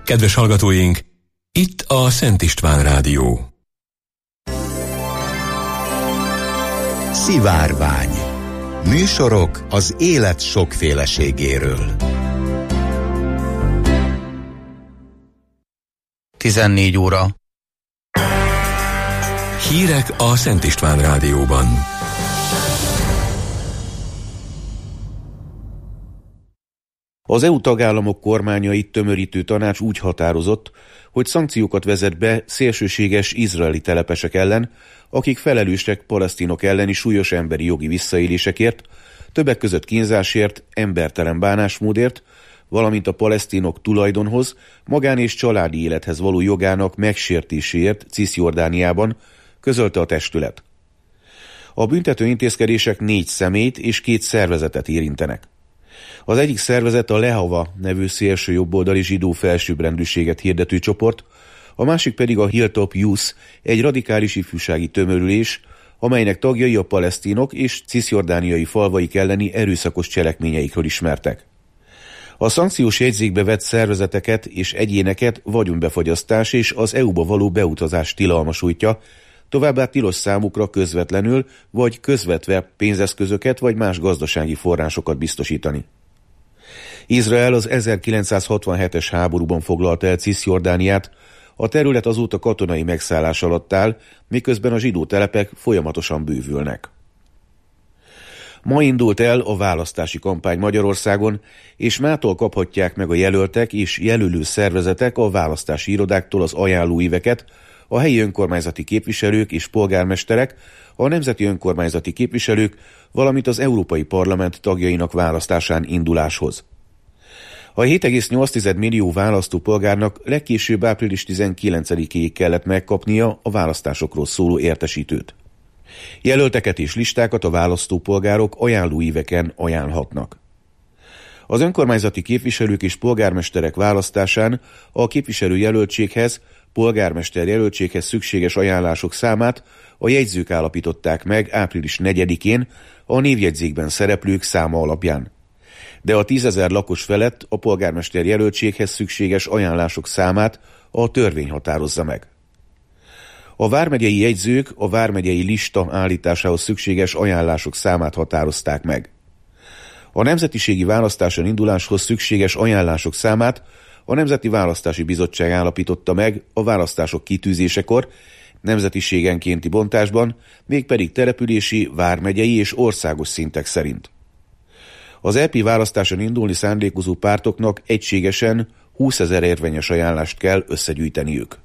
Kedves hallgatóink, itt a Szent István Rádió. Szivárvány. Műsorok az élet sokféleségéről. 14 óra. Hírek a Szent István Rádióban. Az EU tagállamok kormányait tömörítő tanács úgy határozott, hogy szankciókat vezet be szélsőséges izraeli telepesek ellen, akik felelősek palesztinok elleni súlyos emberi jogi visszaélésekért, többek között kínzásért, embertelen bánásmódért, valamint a palesztinok tulajdonhoz, magán- és családi élethez való jogának megsértéséért Ciszjordániában, közölte a testület. A büntető intézkedések 4 személyt és 2 szervezetet érintenek. Az egyik szervezet a Lehava nevű szélső jobboldali zsidó felsőbbrendűséget hirdető csoport, a másik pedig a Hilltop Youth, egy radikális ifjúsági tömörülés, amelynek tagjai a palesztinok és ciszjordániai falvaik elleni erőszakos cselekményeikről ismertek. A szankciós jegyzékbe vett szervezeteket és egyéneket vagyonbefagyasztás és az EU-ba való beutazás tilalma sújtja, továbbá tilos számukra közvetlenül vagy közvetve pénzeszközöket vagy más gazdasági forrásokat biztosítani. Izrael az 1967-es háborúban foglalta el Ciszjordániát, a terület azóta katonai megszállás alatt áll, miközben a zsidó telepek folyamatosan bővülnek. Ma indult el a választási kampány Magyarországon, és mától kaphatják meg a jelöltek és jelölő szervezetek a választási irodáktól az ajánlóíveket, a helyi önkormányzati képviselők és polgármesterek, a nemzeti önkormányzati képviselők, valamint az Európai Parlament tagjainak választásán induláshoz. A 7,8 millió választópolgárnak legkésőbb április 19-éig kellett megkapnia a választásokról szóló értesítőt. Jelölteket és listákat a választópolgárok ajánlóíveken ajánlhatnak. Az önkormányzati képviselők és polgármesterek választásán a képviselőjelöltséghez, polgármester jelöltséghez szükséges ajánlások számát a jegyzők állapították meg április 4-én a névjegyzékben szereplők száma alapján. De a 10 000 lakos felett a polgármester jelöltséghez szükséges ajánlások számát a törvény határozza meg. A vármegyei jegyzők a vármegyei lista állításához szükséges ajánlások számát határozták meg. A nemzetiségi választáson induláshoz szükséges ajánlások számát a Nemzeti Választási Bizottság állapította meg a választások kitűzésekor, nemzetiségenkénti bontásban, mégpedig települési, vármegyei és országos szintek szerint. Az EP választáson indulni szándékozó pártoknak egységesen 20 000 érvényes ajánlást kell összegyűjteniük.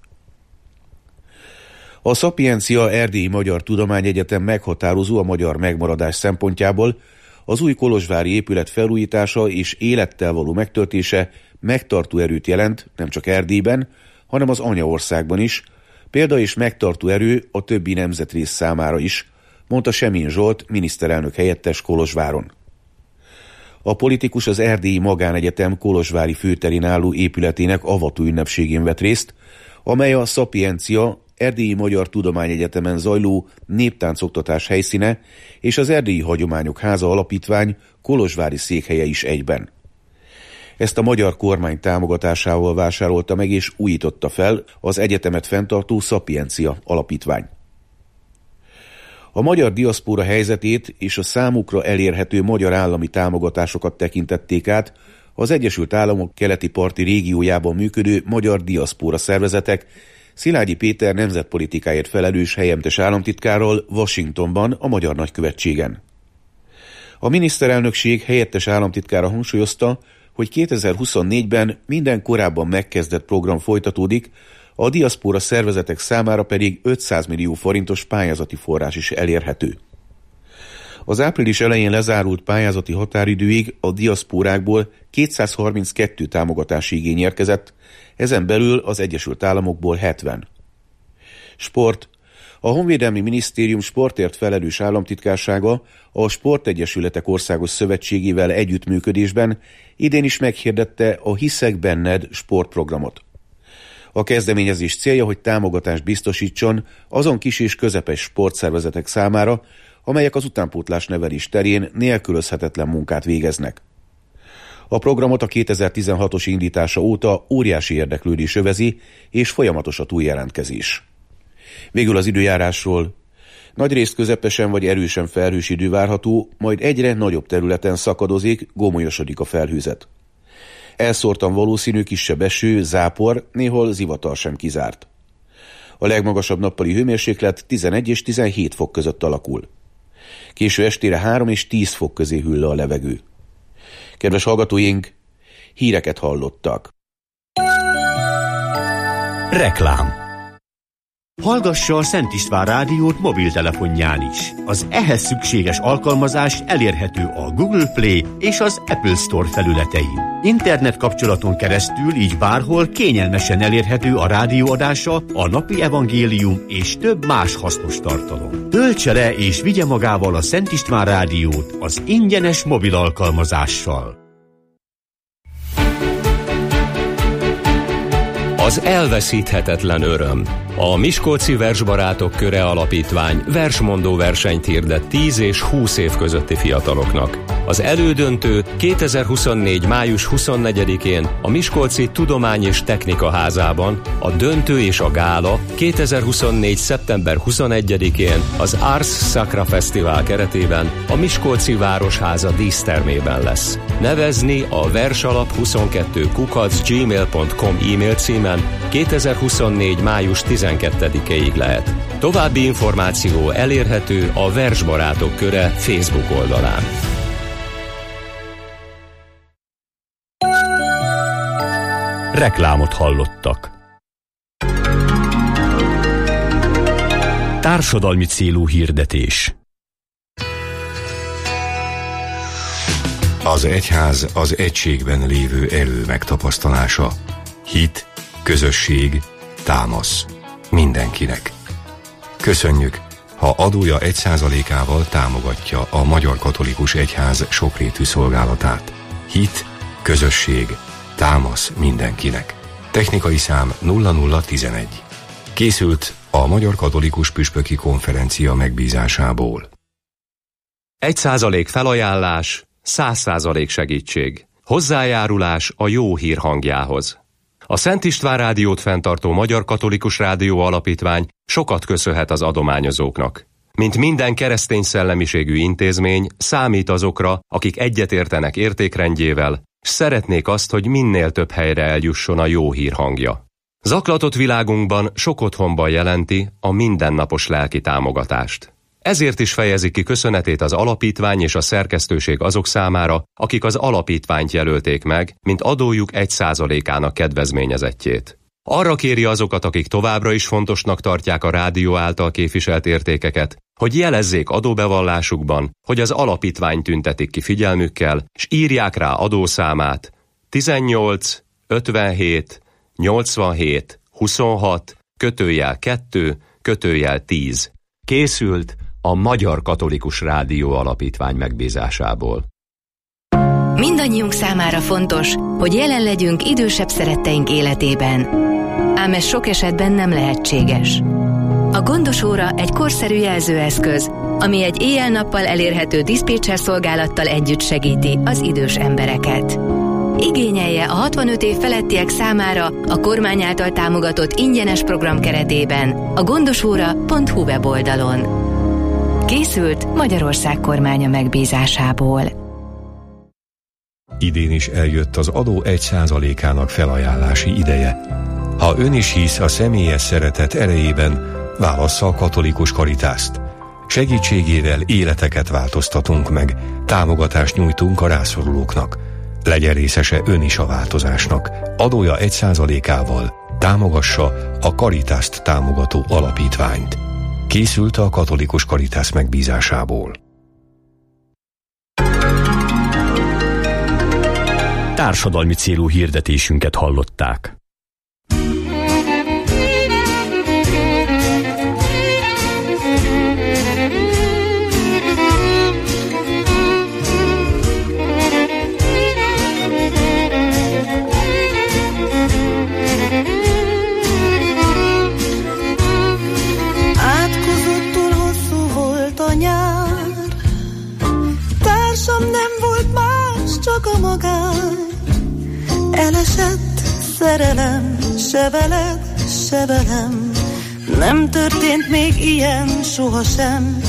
A Szapiencia Erdélyi Magyar Tudományegyetem meghatározó a magyar megmaradás szempontjából, az új kolozsvári épület felújítása és élettel való megtöltése megtartó erőt jelent nem csak Erdélyben, hanem az anyaországban is, példa és megtartó erő a többi nemzetrész számára is, mondta Semjén Zsolt miniszterelnök helyettes Kolozsváron. A politikus az Erdélyi Magánegyetem kolozsvári főterén álló épületének avató ünnepségén vett részt, amely a Szapiencia Erdélyi Magyar Tudományegyetemen zajló néptáncoktatás helyszíne és az Erdélyi Hagyományok Háza Alapítvány kolozsvári székhelye is egyben. Ezt a magyar kormány támogatásával vásárolta meg és újította fel az egyetemet fenntartó Szapiencia Alapítvány. A magyar diaszpóra helyzetét és a számukra elérhető magyar állami támogatásokat tekintették át az Egyesült Államok keleti parti régiójában működő magyar diaszpóra szervezetek, Szilágyi Péter nemzetpolitikáért felelős helyemtes államtitkárral Washingtonban, a magyar nagykövetségen. A miniszterelnökség helyettes államtitkára hangsúlyozta, hogy 2024-ben minden korábban megkezdett program folytatódik, a diaszpóra szervezetek számára pedig 500 millió forintos pályázati forrás is elérhető. Az április elején lezárult pályázati határidőig a diaszpórákból 232 támogatási igény érkezett, ezen belül az Egyesült Államokból 70. Sport. A Honvédelmi Minisztérium sportért felelős államtitkársága a Sportegyesületek Országos Szövetségével együttműködésben idén is meghirdette a Hiszek Benned sportprogramot. A kezdeményezés célja, hogy támogatást biztosítson azon kis és közepes sportszervezetek számára, amelyek az utánpótlás nevelés terén nélkülözhetetlen munkát végeznek. A programot a 2016-os indítása óta óriási érdeklődés övezi, és folyamatos a túljelentkezés. Végül az időjárásról. Nagyrészt közepesen vagy erősen felhős idő várható, majd egyre nagyobb területen szakadozik, gomolyosodik a felhőzet. Elszórtan valószínű kisebb eső, zápor, néhol zivatar sem kizárt. A legmagasabb nappali hőmérséklet 11 és 17 fok között alakul. Késő estére 3 és 10 fok közé hűl le a levegő. Kedves hallgatóink, híreket hallottak. Reklám. Hallgassa a Szent István rádiót mobiltelefonján is. Az ehhez szükséges alkalmazás elérhető a Google Play és az Apple Store felületein. Internet kapcsolaton keresztül így bárhol kényelmesen elérhető a rádióadása, a napi evangélium és több más hasznos tartalom. Töltse le és vigye magával a Szent István rádiót az ingyenes mobil alkalmazással. Az elveszíthetetlen öröm. A Miskolci Versbarátok Köre Alapítvány versmondó versenyt hirdet 10 és 20 év közötti fiataloknak. Az elődöntő 2024. május 24-én a Miskolci Tudomány és Technika Házában, a döntő és a gála 2024. szeptember 21-én az Ars Sacra Fesztivál keretében a Miskolci Városháza dísztermében lesz. Nevezni a versalap22@gmail.com e-mail címen 2024. május 12-ig lehet. További információ elérhető a Versbarátok Köre Facebook oldalán. Reklámot hallottak. Társadalmi célú hirdetés. Az egyház az egységben lévő erő megtapasztalása. Hit, közösség, támasz. Mindenkinek. Köszönjük, ha adója 1%-ával támogatja a Magyar Katolikus Egyház sokrétű szolgálatát. Hit, közösség, támasz mindenkinek. Technikai szám 0011. Készült a Magyar Katolikus Püspöki Konferencia megbízásából. 1% felajánlás, 100% segítség. Hozzájárulás a jó hír hangjához. A Szent István Rádiót fenntartó Magyar Katolikus Rádió Alapítvány sokat köszönhet az adományozóknak. Mint minden keresztény szellemiségű intézmény, számít azokra, akik egyetértenek értékrendjével, s szeretnék azt, hogy minél több helyre eljusson a jó hír hangja. Zaklatott világunkban sok otthonban jelenti a mindennapos lelki támogatást. Ezért is fejezi ki köszönetét az alapítvány és a szerkesztőség azok számára, akik az alapítványt jelölték meg, mint adójuk 1%-ának kedvezményezettjét. Arra kéri azokat, akik továbbra is fontosnak tartják a rádió által képviselt értékeket, hogy jelezzék adóbevallásukban, hogy az alapítvány tüntetik ki figyelmükkel, és írják rá adószámát 18 57 87 26 /2 /10. Készült a Magyar Katolikus Rádió Alapítvány megbízásából. Mindannyiunk számára fontos, hogy jelen legyünk idősebb szeretteink életében. Ám ez sok esetben nem lehetséges. A gondos óra egy korszerű jelzőeszköz, ami egy éjjel-nappal elérhető diszpécser szolgálattal együtt segíti az idős embereket. Igényelje a 65 év felettiek számára a kormány által támogatott ingyenes program keretében a gondosóra.hu weboldalon. Készült Magyarország kormánya megbízásából. Idén is eljött az adó 1%-ának felajánlási ideje. Ha ön is hisz a személyes szeretet erejében, válassza a katolikus Karitászt. Segítségével életeket változtatunk meg, támogatást nyújtunk a rászorulóknak. Legyen részese ön is a változásnak. Adója 1%-ával támogassa a Karitászt támogató alapítványt. Készült a katolikus Karitász megbízásából. Társadalmi célú hirdetésünket hallották. Átkozottul hosszú volt a nyár, társam nem volt más, csak a magán. se veled, se velem. Nem történt még ilyen sohasem.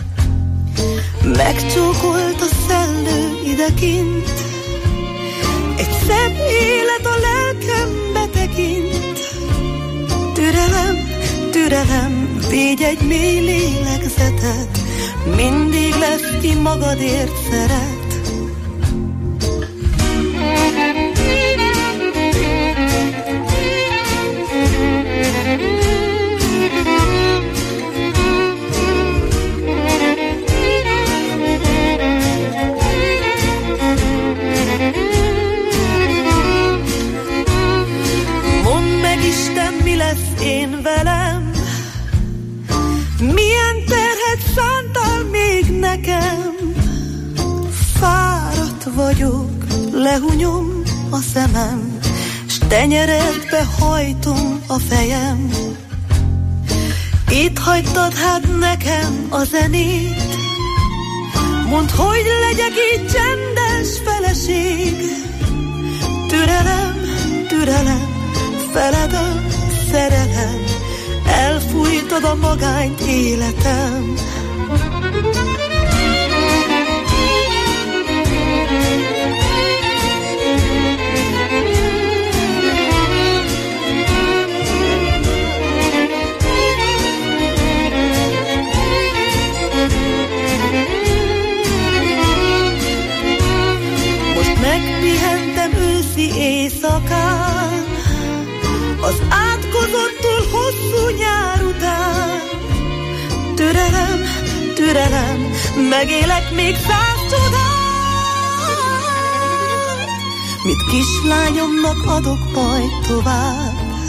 Megcsókolt a szellő idekint, egy szebb élet a lelkembe tekint. Türelem, türelem, védj egy mély lélegzetet, mindig lesz, ki magadért szeret. Mondd meg, Isten, mi lesz én velem, milyen terhet szántál még nekem. Fáradt vagyok, lehunyom a szemem, s tenyeredbe hajtom a fejem. Itt hagytad hát nekem a zenét, mondd, hogy legyek így csendes feleség. Türelem, türelem, feled a szerelem, elfújtad a magányt életem. Most megpihentem őszi éjszakán, az átkozottól hosszú nyár után. Türelem, türelem, megélek még 100 csodát, mit kislányomnak adok majd tovább.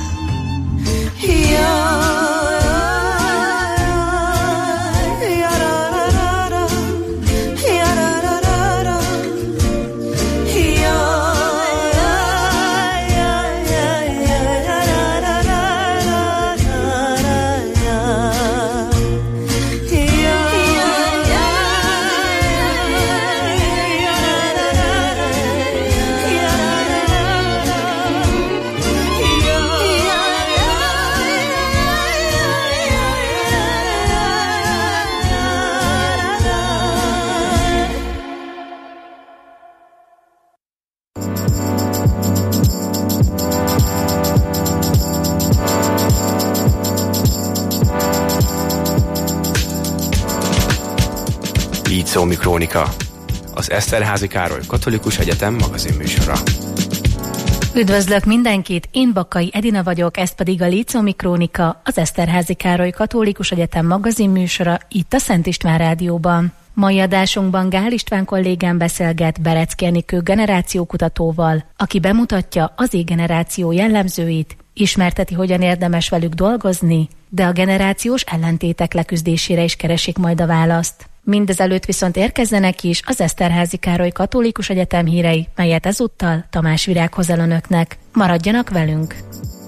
Lícómi Krónika, az Eszterházy Károly Katolikus Egyetem magazinműsora. Üdvözlök mindenkit, én Bakkai Edina vagyok, ez pedig a Lícómi Krónika, az Eszterházy Károly Katolikus Egyetem magazinműsora itt a Szent István Rádióban. Mai adásunkban Gál István kollégám beszélget Berecki Enikő generációkutatóval, aki bemutatja az Z-generáció jellemzőit, ismerteti, hogyan érdemes velük dolgozni, de a generációs ellentétek leküzdésére is keresik majd a választ. Mindezelőtt viszont érkezzenek is az Eszterházy Károly Katolikus Egyetem hírei, melyet ezúttal Tamás Virág hoz el önöknek. Maradjanak velünk!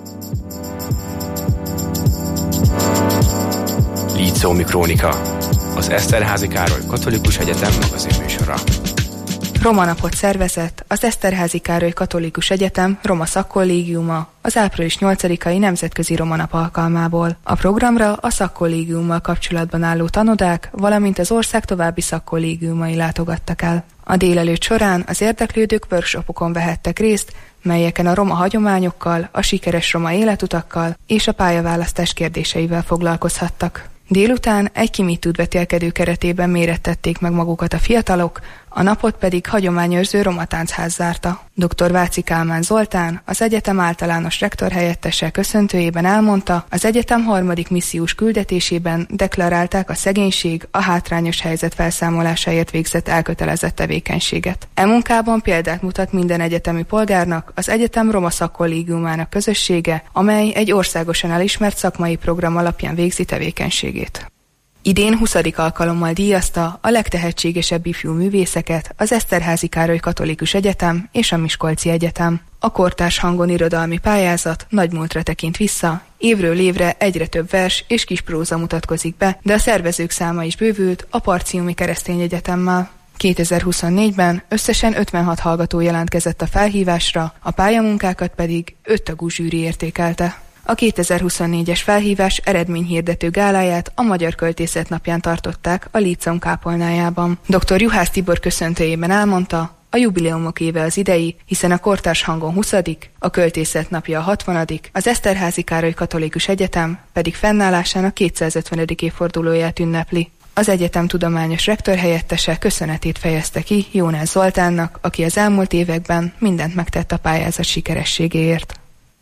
Lícómi Krónika, az Eszterházy Károly Katolikus Egyetem magazinműsora. Roma napot szervezett az Eszterházy Károly Katolikus Egyetem Roma Szakkollégiuma az április 8-ai Nemzetközi Roma Nap alkalmából. A programra a szakkollégiummal kapcsolatban álló tanodák, valamint az ország további szakkollégiumai látogattak el. A délelőtt során az érdeklődők workshopokon vehettek részt, melyeken a roma hagyományokkal, a sikeres roma életutakkal és a pályaválasztás kérdéseivel foglalkozhattak. Délután egy ki mit tud vetélkedő keretében mérettették meg magukat a fiatalok, a napot pedig hagyományőrző roma táncház zárta. Dr. Váci Kálmán Zoltán, az egyetem általános rektor helyettese köszöntőjében elmondta, az egyetem harmadik missziós küldetésében deklarálták a szegénység, a hátrányos helyzet felszámolásáért végzett elkötelezett tevékenységet. E munkában példát mutat minden egyetemi polgárnak az egyetem roma szakkollégiumának közössége, amely egy országosan elismert szakmai program alapján végzi tevékenységét. Idén 20. alkalommal díjazta a legtehetségesebb ifjú művészeket az Eszterházy Károly Katolikus Egyetem és a Miskolci Egyetem. A kortárs hangon irodalmi pályázat nagy múltra tekint vissza, évről évre egyre több vers és kis próza mutatkozik be, de a szervezők száma is bővült a Parciumi Keresztény Egyetemmel. 2024-ben összesen 56 hallgató jelentkezett a felhívásra, a pályamunkákat pedig 5 tagú zsűri értékelte. A 2024-es felhívás eredményhirdető gáláját a Magyar Költészet napján tartották a Líceum kápolnájában. Dr. Juhász Tibor köszöntőjében elmondta, a jubileumok éve az idei, hiszen a Kortárs Hangon 20., a Költészet napja a 60., az Eszterházy Károly Katolikus Egyetem pedig fennállásának 250. évfordulóját ünnepli. Az egyetem tudományos rektor helyettese köszönetét fejezte ki Jónás Zoltánnak, aki az elmúlt években mindent megtett a pályázat sikerességéért.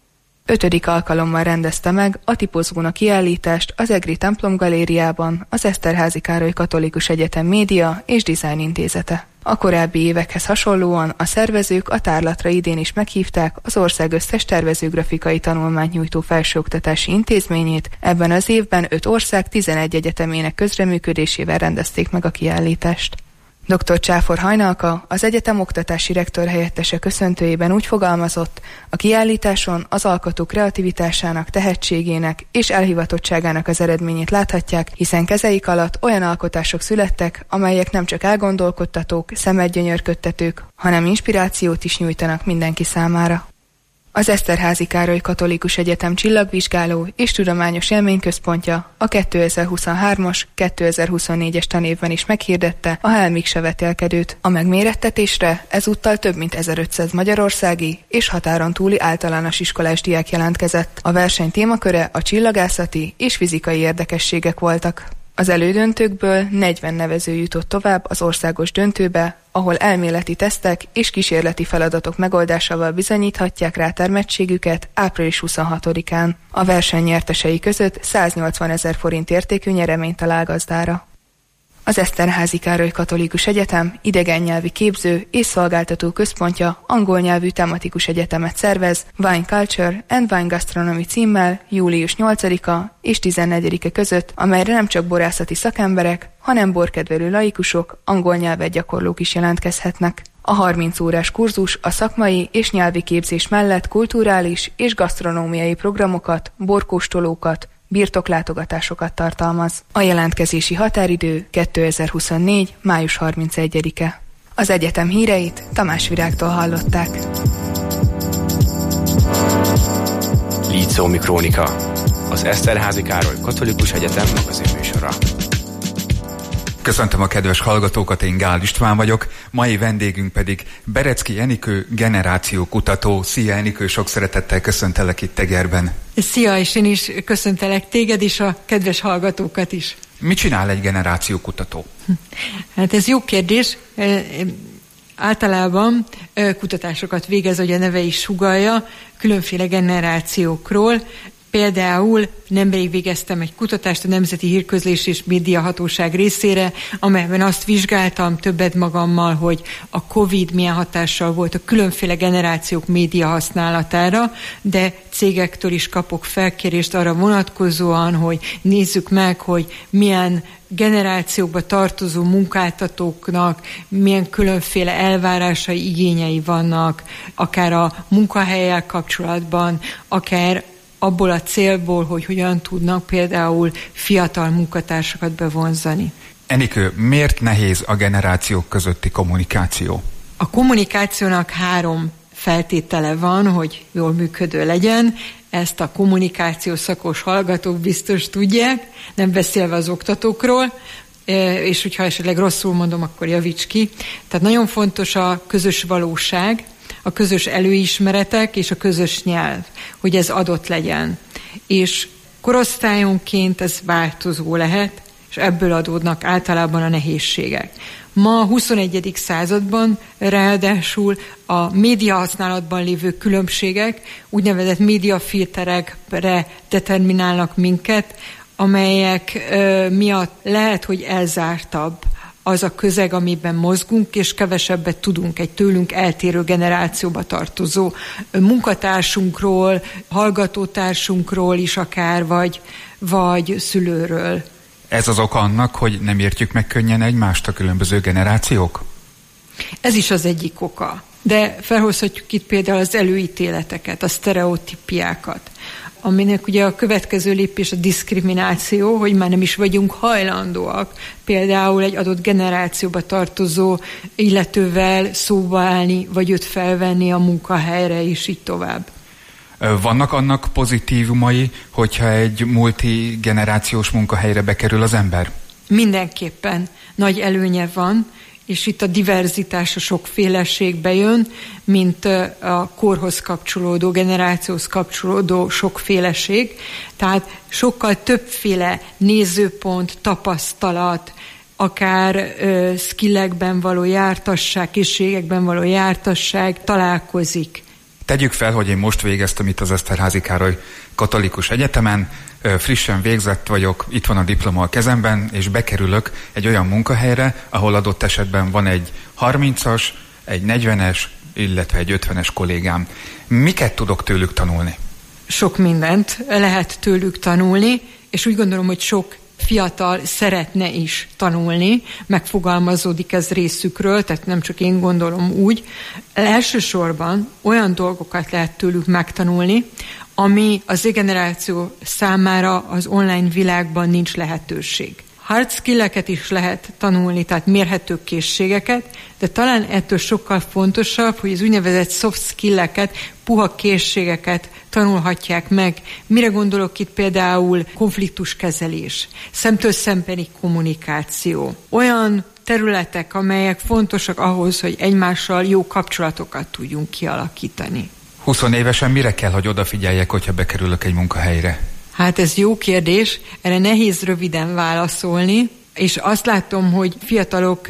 5. alkalommal rendezte meg a Tipozgóna kiállítást az Egri Templom Galériában az Eszterházy Károly Katolikus Egyetem Média és Design Intézete. A korábbi évekhez hasonlóan a szervezők a tárlatra idén is meghívták az ország összes tervezőgrafikai tanulmányt nyújtó felsőoktatási intézményét, ebben az évben 5 ország 11 egyetemének közreműködésével rendezték meg a kiállítást. Dr. Csáfor Hajnalka, az egyetem oktatási rektor helyettese köszöntőjében úgy fogalmazott, a kiállításon az alkotók kreativitásának, tehetségének és elhivatottságának az eredményét láthatják, hiszen kezeik alatt olyan alkotások születtek, amelyek nem csak elgondolkodtatók, szemet gyönyörködtetők, hanem inspirációt is nyújtanak mindenki számára. Az Eszterházy Károly Katolikus Egyetem Csillagvizsgáló és Tudományos Élményközpontja a 2023-as, 2024-es tanévben is meghirdette a Helmikse vetélkedőt. A megmérettetésre ezúttal több mint 1500 magyarországi és határon túli általános iskolás diák jelentkezett. A verseny témaköre a csillagászati és fizikai érdekességek voltak. Az elődöntőkből 40 nevező jutott tovább az országos döntőbe, ahol elméleti tesztek és kísérleti feladatok megoldásával bizonyíthatják rá termettségüket április 26-án. A verseny nyertesei között 180 000 forint értékű nyeremény talál gazdára. Az Eszterházy Károly Katolikus Egyetem idegennyelvi képző és szolgáltató központja angol nyelvű tematikus egyetemet szervez Wine Culture and Wine Gastronomy címmel július 8-a és 14-e között, amelyre nem csak borászati szakemberek, hanem borkedvelő laikusok, angol nyelvet gyakorlók is jelentkezhetnek. A 30 órás kurzus a szakmai és nyelvi képzés mellett kulturális és gasztronómiai programokat, borkóstolókat, birtoklátogatásokat tartalmaz. A jelentkezési határidő 2024. május 31-e. Az egyetem híreit Tamás Virágtól hallották. Líceum Krónika, az Eszterházy Károly Katolikus Egyetem magazinműsora. Köszöntöm a kedves hallgatókat, én Gál István vagyok, mai vendégünk pedig Berecki Enikő generációkutató. Szia Enikő, sok szeretettel köszöntelek itt Egerben. Szia, és én is köszöntelek téged is, a kedves hallgatókat is. Mit csinál egy generációkutató? Hát ez jó kérdés. Általában kutatásokat végez, hogy a neve is sugallja, különféle generációkról. Például nemrég végeztem egy kutatást a Nemzeti Hírközlés és Médiahatóság részére, amelyben azt vizsgáltam többet magammal, hogy a Covid milyen hatással volt a különféle generációk média használatára, de cégektől is kapok felkérést arra vonatkozóan, hogy nézzük meg, hogy milyen generációkba tartozó munkáltatóknak milyen különféle elvárásai, igényei vannak, akár a munkahellyel kapcsolatban, akár abból a célból, hogy hogyan tudnak például fiatal munkatársakat bevonzani. Enikő, miért nehéz a generációk közötti kommunikáció? A kommunikációnak 3 feltétele van, hogy jól működő legyen. Ezt a kommunikáció szakos hallgatók biztos tudják, nem beszélve az oktatókról, és hogyha esetleg rosszul mondom, akkor javíts ki. Tehát nagyon fontos a közös valóság, a közös előismeretek és a közös nyelv, hogy ez adott legyen. És korosztályonként ez változó lehet, és ebből adódnak általában a nehézségek. Ma a 21. században ráadásul a média használatban lévő különbségek úgynevezett médiafilterekre determinálnak minket, amelyek miatt lehet, hogy elzártabb az a közeg, amiben mozgunk, és kevesebbet tudunk egy tőlünk eltérő generációba tartozó munkatársunkról, hallgatótársunkról is akár, vagy szülőről. Ez az oka annak, hogy nem értjük meg könnyen egymást a különböző generációk? Ez is az egyik oka. De felhozhatjuk itt például az előítéleteket, a sztereotípiákat, aminek ugye a következő lépés a diszkrimináció, hogy már nem is vagyunk hajlandóak például egy adott generációba tartozó illetővel szóba állni, vagy őt felvenni a munkahelyre, és így tovább. Vannak annak pozitívumai, hogyha egy multigenerációs munkahelyre bekerül az ember? Mindenképpen nagy előnye van, és itt a diverzitás, a sokféleség bejön, mint a korhoz kapcsolódó, generációhoz kapcsolódó sokféleség. Tehát sokkal többféle nézőpont, tapasztalat, akár skillekben való jártasság, készségekben való jártasság találkozik. Tegyük fel, hogy én most végeztem itt az Eszterházy Károly Katolikus Egyetemen, frissen végzett vagyok, itt van a diploma a kezemben, és bekerülök egy olyan munkahelyre, ahol adott esetben van egy 30-as, egy 40-es, illetve egy 50-es kollégám. Miket tudok tőlük tanulni? Sok mindent lehet tőlük tanulni, és úgy gondolom, hogy sok fiatal szeretne is tanulni, megfogalmazódik ez részükről, tehát nem csak én gondolom úgy. Elsősorban olyan dolgokat lehet tőlük megtanulni, ami az Z-generáció számára az online világban nincs lehetőség. Hard skilleket is lehet tanulni, tehát mérhető készségeket, de talán ettől sokkal fontosabb, hogy az úgynevezett soft skilleket, puha készségeket tanulhatják meg. Mire gondolok itt például konfliktuskezelés, szemtől szembeni kommunikáció. Olyan területek, amelyek fontosak ahhoz, hogy egymással jó kapcsolatokat tudjunk kialakítani. 20 évesen mire kell, hogy odafigyeljek, hogyha bekerülök egy munkahelyre? Hát ez jó kérdés, erre nehéz röviden válaszolni, és azt látom, hogy fiatalok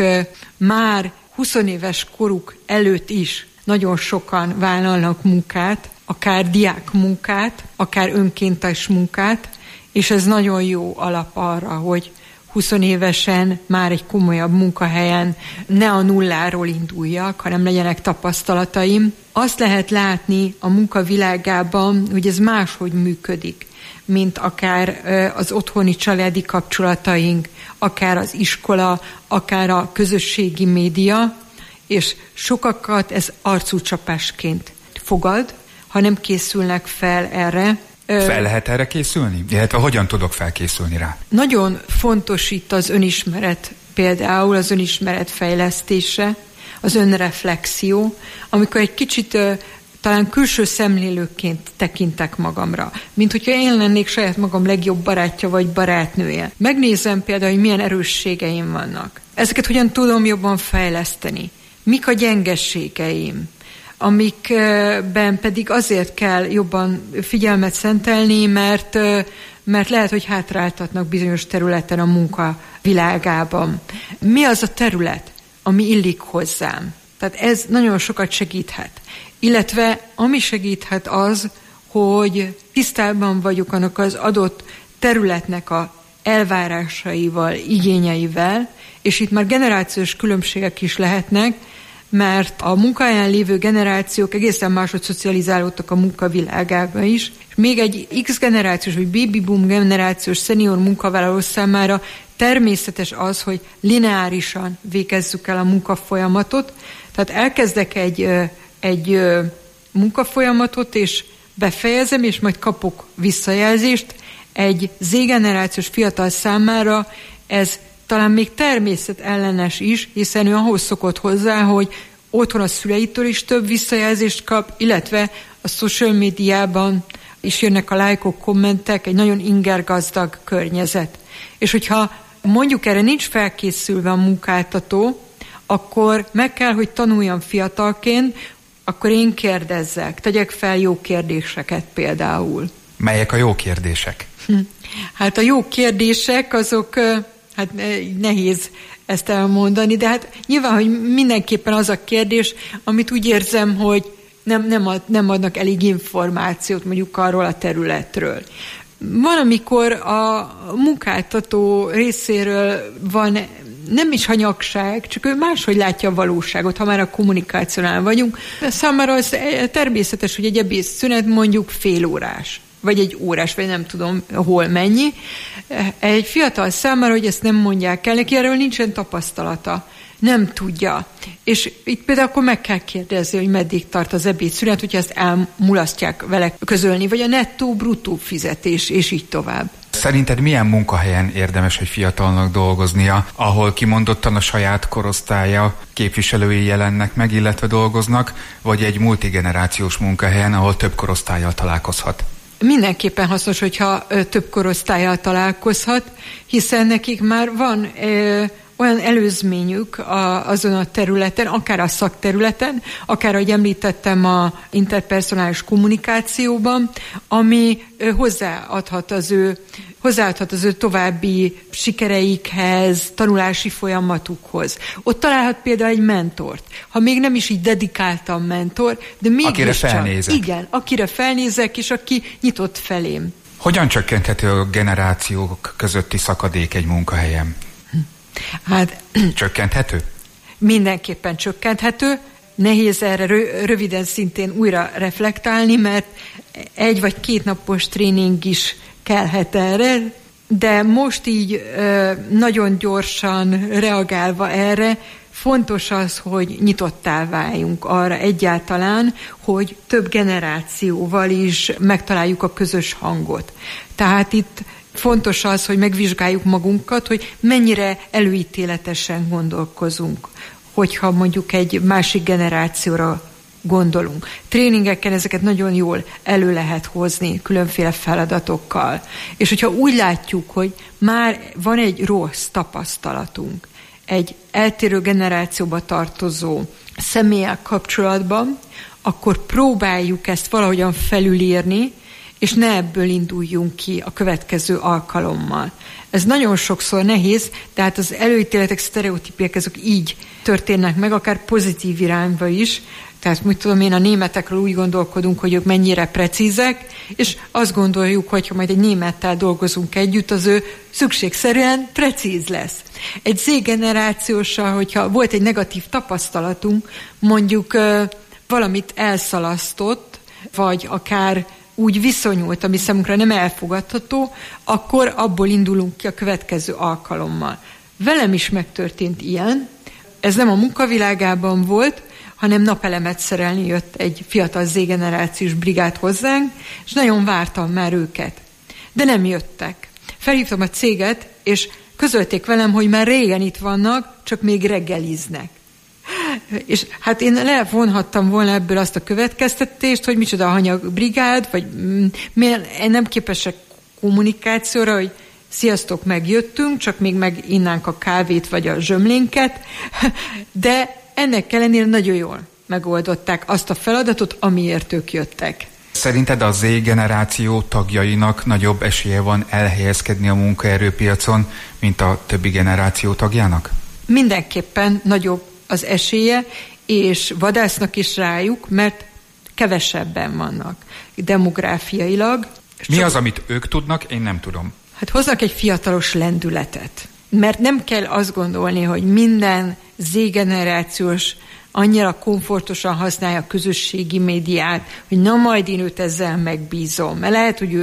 már 20 éves koruk előtt is nagyon sokan vállalnak munkát, akár diákmunkát, akár önkéntes munkát, és ez nagyon jó alap arra, hogy 20 évesen már egy komolyabb munkahelyen ne a nulláról induljak, hanem legyenek tapasztalataim. Azt lehet látni a munkavilágában, hogy ez máshogy működik, mint akár az otthoni családi kapcsolataink, akár az iskola, akár a közösségi média, és sokakat ez arcúcsapásként fogad, ha nem készülnek fel erre. Fel lehet erre készülni? Illetve hogyan tudok felkészülni rá? Nagyon fontos itt az önismeret, például az önismeret fejlesztése, az önreflexió, amikor egy kicsit talán külső szemlélőként tekintek magamra, mint hogyha én lennék saját magam legjobb barátja vagy barátnője. Megnézem például, hogy milyen erősségeim vannak. Ezeket hogyan tudom jobban fejleszteni? Mik a gyengeségeim? Amikben pedig azért kell jobban figyelmet szentelni, mert lehet, hogy hátráltatnak bizonyos területen a munka világában. Mi az a terület, ami illik hozzám? Tehát ez nagyon sokat segíthet. Illetve ami segíthet az, hogy tisztában vagyok annak az adott területnek a elvárásaival, igényeivel, és itt már generációs különbségek is lehetnek, mert a munkahelyen lévő generációk egészen máshogy szocializálódtak a munkavilágában is, és még egy X generációs vagy baby boom generációs szenior munkavállaló számára természetes az, hogy lineárisan végezzük el a munkafolyamatot, tehát elkezdek egy munkafolyamatot, és befejezem, és majd kapok visszajelzést. Egy Z-generációs fiatal számára ez talán még természetellenes is, hiszen ő ahhoz szokott hozzá, hogy otthon a szüleitől is több visszajelzést kap, illetve a social médiában is jönnek a lájkok, kommentek, egy nagyon ingergazdag környezet. És hogyha mondjuk erre nincs felkészülve a munkáltató, akkor meg kell, hogy tanuljam fiatalként, akkor én kérdezzek, tegyek fel jó kérdéseket például. Melyek a jó kérdések? Hát a jó kérdések azok, hát nehéz ezt elmondani, de hát nyilván, hogy mindenképpen az a kérdés, amit úgy érzem, hogy nem adnak elég információt mondjuk arról a területről. Van, amikor a munkáltató részéről van nem is hanyagság, csak ő máshogy látja a valóságot, ha már a kommunikációnál vagyunk. Számára az természetes, hogy egy ebédszünet mondjuk fél órás, vagy egy órás, vagy nem tudom hol mennyi. Egy fiatal számára, hogy ezt nem mondják el, neki erről nincsen tapasztalata. nem tudja. És itt például akkor meg kell kérdezni, hogy meddig tart az ebédszünet, hogyha ezt elmulasztják vele közölni, vagy a nettó-bruttó fizetés, és így tovább. Szerinted milyen munkahelyen érdemes egy fiatalnak dolgoznia, ahol kimondottan a saját korosztálya képviselői jelennek meg, illetve dolgoznak, vagy egy multigenerációs munkahelyen, ahol több korosztállyal találkozhat? Mindenképpen hasznos, hogyha több korosztállyal találkozhat, hiszen nekik már van olyan előzményük azon a területen, akár a szakterületen, akár, ahogy említettem, a interpersonális kommunikációban, ami hozzáadhat az ő további sikereikhez, tanulási folyamatukhoz. Ott találhat például egy mentort. Ha még nem is így dedikáltan mentor, de mégis akire felnézek. Igen, akire felnézek, és aki nyitott felém. Hogyan csökkenthető a generációk közötti szakadék egy munkahelyen? Hát, csökkenthető? Mindenképpen csökkenthető. Nehéz erre röviden szintén újra reflektálni, mert 1 vagy 2 napos tréning is kellhet erre, de most így nagyon gyorsan reagálva erre, fontos az, hogy nyitottá váljunk arra egyáltalán, hogy több generációval is megtaláljuk a közös hangot. Tehát itt fontos az, hogy megvizsgáljuk magunkat, hogy mennyire előítéletesen gondolkozunk, hogyha mondjuk egy másik generációra gondolunk. Tréningeken ezeket nagyon jól elő lehet hozni különféle feladatokkal. És hogyha úgy látjuk, hogy már van egy rossz tapasztalatunk, egy eltérő generációba tartozó személlyel kapcsolatban, akkor próbáljuk ezt valahogyan felülírni, és ne ebből induljunk ki a következő alkalommal. Ez nagyon sokszor nehéz, tehát az előítéletek, sztereotípiek, ezek így történnek meg, akár pozitív irányba is. Tehát, mit tudom én, a németekről úgy gondolkodunk, hogy ők mennyire precízek, és azt gondoljuk, hogy ha majd egy némettel dolgozunk együtt, az ő szükségszerűen precíz lesz. Egy Z-generációssal, hogyha volt egy negatív tapasztalatunk, mondjuk valamit elszalasztott, vagy akár úgy viszonyult, ami számunkra nem elfogadható, akkor abból indulunk ki a következő alkalommal. Velem is megtörtént ilyen, ez nem a munkavilágában volt, hanem napelemet szerelni jött egy fiatal Z-generációs brigád hozzánk, és nagyon vártam már őket. De nem jöttek. Felhívtam a céget, és közölték velem, hogy már régen itt vannak, csak még reggeliznek. És hát én levonhattam volna ebből azt a következtetést, hogy micsoda hanyag brigád, vagy miért nem képesek kommunikációra, hogy sziasztok, megjöttünk, csak még meginnánk a kávét vagy a zsömlénket, de ennek ellenére nagyon jól megoldották azt a feladatot, amiért ők jöttek. Szerinted a Z-generáció tagjainak nagyobb esélye van elhelyezkedni a munkaerőpiacon, mint a többi generáció tagjának? Mindenképpen nagyobb az esélye, és vadásznak is rájuk, mert kevesebben vannak demográfiailag. Mi az, amit ők tudnak, én nem tudom. Hát hoznak egy fiatalos lendületet. Mert nem kell azt gondolni, hogy minden Z-generációs annyira komfortosan használja a közösségi médiát, hogy na majd én őt ezzel megbízom. Mert lehet, hogy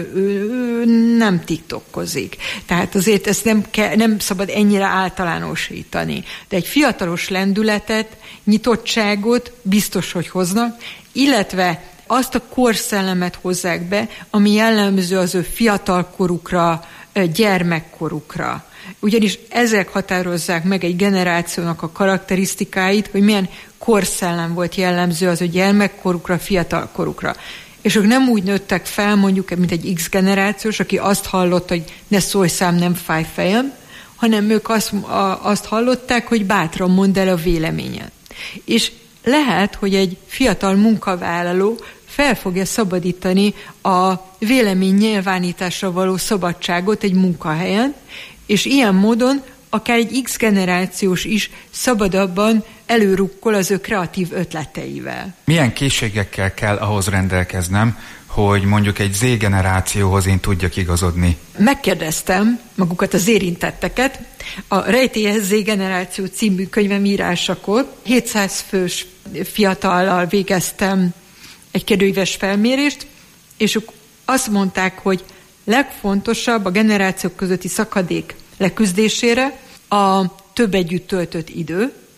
ő nem tiktokkozik. Tehát azért ezt nem szabad ennyire általánosítani. De egy fiatalos lendületet, nyitottságot biztos, hogy hoznak, illetve azt a korszellemet hozzák be, ami jellemző az ő fiatalkorukra, gyermekkorukra. Ugyanis ezek határozzák meg egy generációnak a karakterisztikáit, hogy milyen korszellem volt jellemző az ő gyermekkorukra, fiatalkorukra. És ők nem úgy nőttek fel, mondjuk, mint egy X generációs, aki azt hallotta, hogy ne szólj szám, nem fáj fejem, hanem ők azt hallották, hogy bátran mondd el a véleményed. És lehet, hogy egy fiatal munkavállaló fel fogja szabadítani a vélemény nyilvánításra való szabadságot egy munkahelyen, és ilyen módon akár egy X generációs is szabadabban előrukkol az ő kreatív ötleteivel. Milyen készségekkel kell ahhoz rendelkeznem, hogy mondjuk egy Z-generációhoz én tudjak igazodni? Megkérdeztem magukat az érintetteket. A Rejtélyes Z-generáció című könyvem írásakor 700 fős fiatallal végeztem egy kérdőíves felmérést, és ők azt mondták, hogy legfontosabb a generációk közötti szakadék leküzdésére a több együtt töltött idő,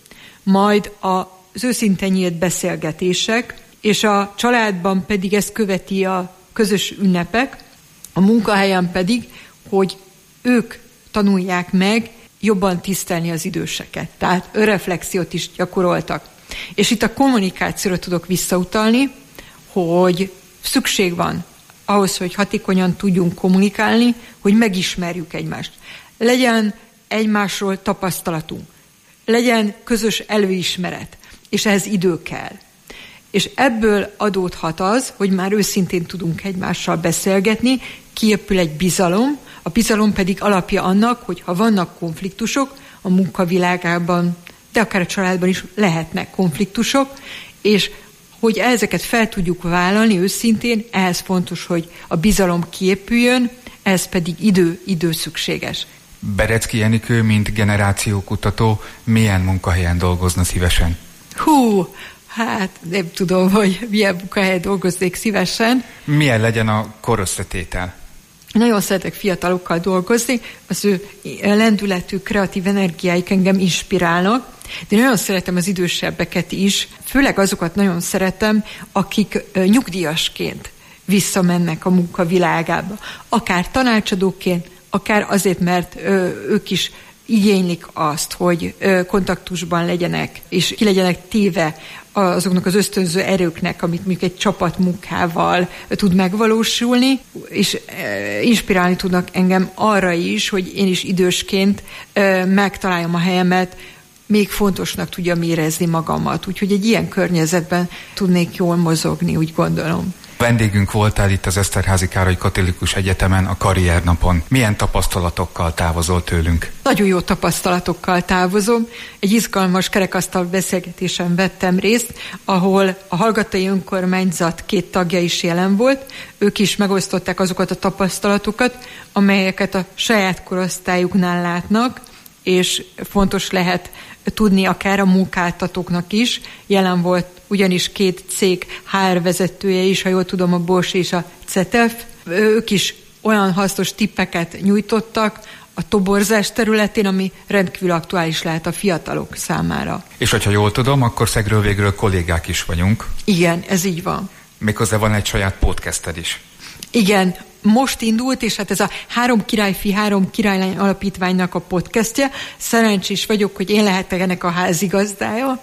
majd az őszinte nyílt beszélgetések, és a családban pedig ezt követi a közös ünnepek, a munkahelyen pedig, hogy ők tanulják meg jobban tisztelni az időseket. Tehát önreflexiót is gyakoroltak. És itt a kommunikációra tudok visszautalni, hogy szükség van ahhoz, hogy hatékonyan tudjunk kommunikálni, hogy megismerjük egymást. Legyen egymásról tapasztalatunk, legyen közös előismeret, és ehhez idő kell. És ebből adódhat az, hogy már őszintén tudunk egymással beszélgetni, kiépül egy bizalom, a bizalom pedig alapja annak, hogy ha vannak konfliktusok a munkavilágában, de akár a családban is lehetnek konfliktusok, és hogy ezeket fel tudjuk vállalni őszintén, ehhez fontos, hogy a bizalom kiépüljön, ehhez pedig idő szükséges. Berecki Enikő, mint generációkutató, milyen munkahelyen dolgozna szívesen? Hát nem tudom, hogy milyen munkahelyen dolgoznék szívesen. Milyen legyen a korösszetétel? Nagyon szeretek fiatalokkal dolgozni, az ő lendületű, kreatív energiáik engem inspirálnak, de nagyon szeretem az idősebbeket is, főleg azokat nagyon szeretem, akik nyugdíjasként visszamennek a munkavilágába. Akár tanácsadóként, akár azért, mert ők is igénylik azt, hogy kontaktusban legyenek, és ki legyenek téve azoknak az ösztönző erőknek, amit mondjuk egy csapatmunkával tud megvalósulni, és inspirálni tudnak engem arra is, hogy én is idősként megtaláljam a helyemet, még fontosnak tudjam érezni magamat. Úgyhogy egy ilyen környezetben tudnék jól mozogni, úgy gondolom. Vendégünk voltál itt az Eszterházy Károly Katolikus Egyetemen a karriernapon. Milyen tapasztalatokkal távozol tőlünk? Nagyon jó tapasztalatokkal távozom. Egy izgalmas kerekasztal beszélgetésen vettem részt, ahol a Hallgatai Önkormányzat 2 tagja is jelen volt. Ők is megosztották azokat a tapasztalatokat, amelyeket a saját korosztályuknál látnak, és fontos lehet tudni akár a munkáltatóknak is. Jelen volt ugyanis 2 cég HR vezetője is, ha jól tudom, a Bosch és a CETEF. Ők is olyan hasznos tippeket nyújtottak a toborzás területén, ami rendkívül aktuális lehet a fiatalok számára. És hogyha jól tudom, akkor szegről végről kollégák is vagyunk. Igen, ez így van. Méghozzá van egy saját podcasted is. Igen, most indult, és hát ez a 3 királyfi, 3 királylány alapítványnak a podcastja. Szerencsés vagyok, hogy én lehetek ennek a házigazdája,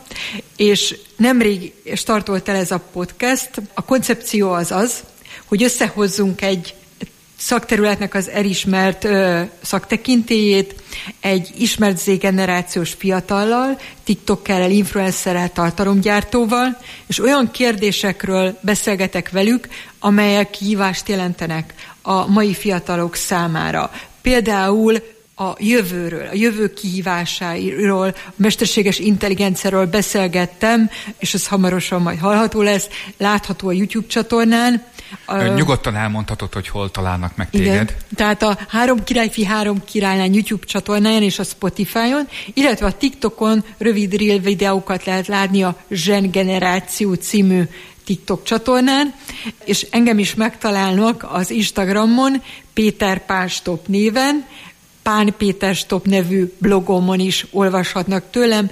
és nemrég startolt el ez a podcast. A koncepció az, hogy összehozzunk egy szakterületnek az elismert szaktekintélyét egy ismert Z-generációs fiatallal, TikTokerrel, influencerrel, tartalomgyártóval, és olyan kérdésekről beszélgetek velük, amelyek kihívást jelentenek a mai fiatalok számára. Például a jövőről, a jövő kihívásáról, a mesterséges intelligenciáról beszélgettem, és ez hamarosan majd hallható lesz, látható a YouTube csatornán. Nyugodtan elmondhatod, hogy hol találnak meg téged. Igen, tehát a 3 királyfi, 3 királylány YouTube csatornáján és a Spotify-on, illetve a TikTokon rövid reel videókat lehet látni a Zsen Generáció című TikTok csatornán, és engem is megtalálnak az Instagramon, Péter Pán Stop néven, Pán Péter Stop nevű blogomon is olvashatnak tőlem,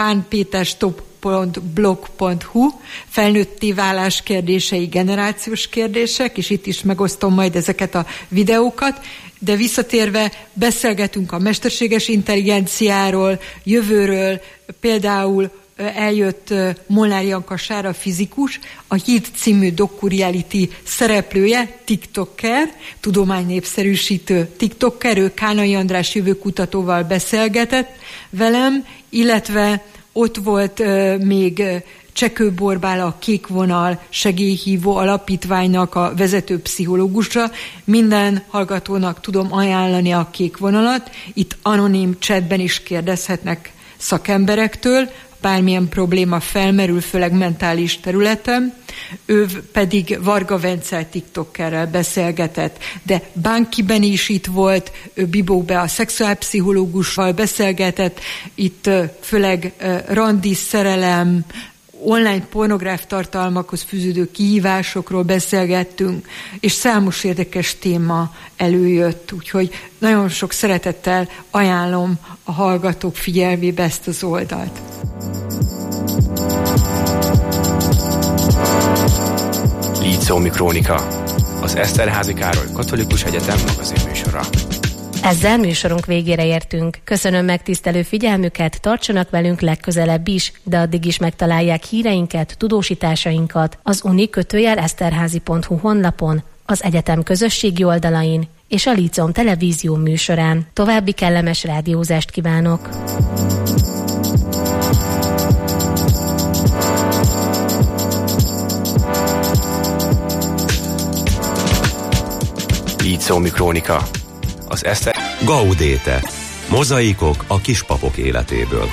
pánpéterstop.blog.hu, felnőtté válás kérdései, generációs kérdések, és itt is megosztom majd ezeket a videókat, de visszatérve beszélgetünk a mesterséges intelligenciáról, jövőről, például eljött Molnár Janka Sára fizikus, a Hit című doku-reality szereplője, TikToker, tudománynépszerűsítő TikToker, ő Kánai András jövőkutatóval beszélgetett velem, illetve ott volt még Csekő Borbála, a Kék Vonal segélyhívó alapítványnak a vezető pszichológusa. Minden hallgatónak tudom ajánlani a Kék Vonalat. Itt anonim chatben is kérdezhetnek szakemberektől, bármilyen probléma felmerül, főleg mentális területen. Ő pedig Varga Vencel TikTokerrel beszélgetett, de Bánkiben is itt volt, ő Bibóbe a szexuálpszichológussal beszélgetett, itt főleg randi, szerelem, online pornográf tartalmakhoz fűződő kihívásokról beszélgettünk, és számos érdekes téma előjött, úgyhogy nagyon sok szeretettel ajánlom a hallgatók figyelmébe ezt az oldalt. Lícómi Krónika, az Eszterházy Károly Katolikus Egyetem magazinműsora. Ezzel műsorunk végére értünk. Köszönöm megtisztelő figyelmüket, tartsanak velünk legközelebb is, de addig is megtalálják híreinket, tudósításainkat az uni-eszterházy.hu honlapon, az egyetem közösségi oldalain és a Líceum televízió műsorán. További kellemes rádiózást kívánok! Lícómi Krónika, az Eszter... Gaudéte. Mozaikok a kispapok életéből.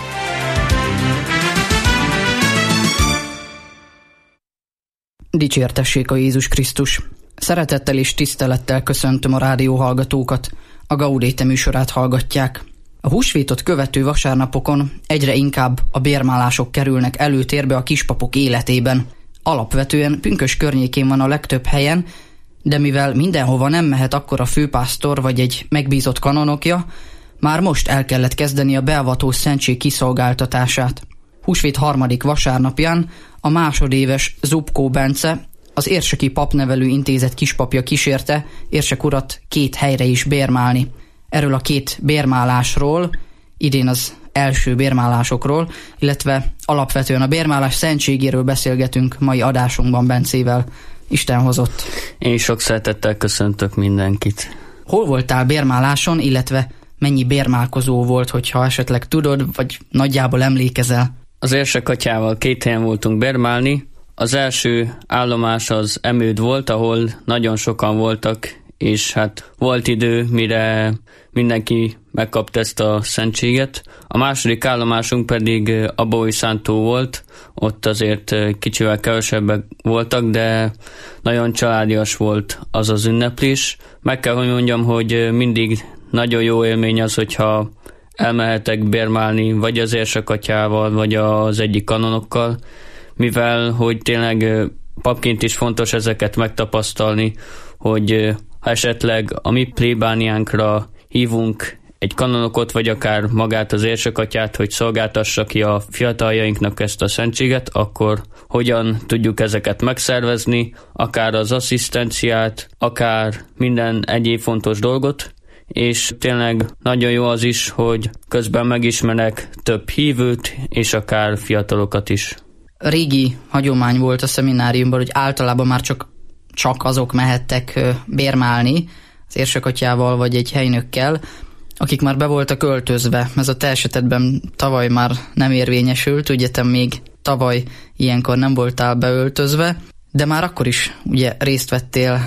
Dicsértessék a Jézus Krisztus! Szeretettel és tisztelettel köszöntöm a rádió hallgatókat. A Gaudéte műsorát hallgatják. A húsvétot követő vasárnapokon egyre inkább a bérmálások kerülnek előtérbe a kispapok életében. Alapvetően pünkösd környékén van a legtöbb helyen, de mivel mindenhova nem mehet akkor a főpásztor vagy egy megbízott kanonokja, már most el kellett kezdeni a beavató szentség kiszolgáltatását. Húsvét 3. vasárnapján a másodéves Zubkó Bence, az Érseki Papnevelő Intézet kispapja kísérte Érsek urat 2 helyre is bérmálni. Erről a 2 bérmálásról, idén az első bérmálásokról, illetve alapvetően a bérmálás szentségéről beszélgetünk mai adásunkban Bencével. Isten hozott. Én sok szeretettel köszöntök mindenkit. Hol voltál bérmáláson, illetve mennyi bérmálkozó volt, hogyha esetleg tudod, vagy nagyjából emlékezel? Az Érsek atyával 2 helyen voltunk bérmálni. Az első állomás az Emőd volt, ahol nagyon sokan voltak, és hát volt idő, mire mindenki megkapta ezt a szentséget. A második állomásunk pedig Abaúj-Szántó volt, ott azért kicsivel kevesebbek voltak, de nagyon családias volt az az ünneplés. Meg kell, hogy mondjam, hogy mindig nagyon jó élmény az, hogyha elmehetek bérmálni, vagy az Érsek atyával, vagy az egyik kanonokkal, mivel hogy tényleg papként is fontos ezeket megtapasztalni, hogy ha esetleg a mi plébániánkra hívunk egy kanonokot, vagy akár magát az Érsek atyát, hogy szolgáltassa ki a fiataljainknak ezt a szentséget, akkor hogyan tudjuk ezeket megszervezni, akár az asszisztenciát, akár minden egyéb fontos dolgot, és tényleg nagyon jó az is, hogy közben megismerek több hívőt, és akár fiatalokat is. Régi hagyomány volt a szemináriumban, hogy általában már csak azok mehettek bérmálni az Érsek atyával vagy egy helynökkel, akik már be voltak öltözve. Ez a te esetedben tavaly már nem érvényesült, ugye te még tavaly ilyenkor nem voltál beöltözve, de már akkor is ugye részt vettél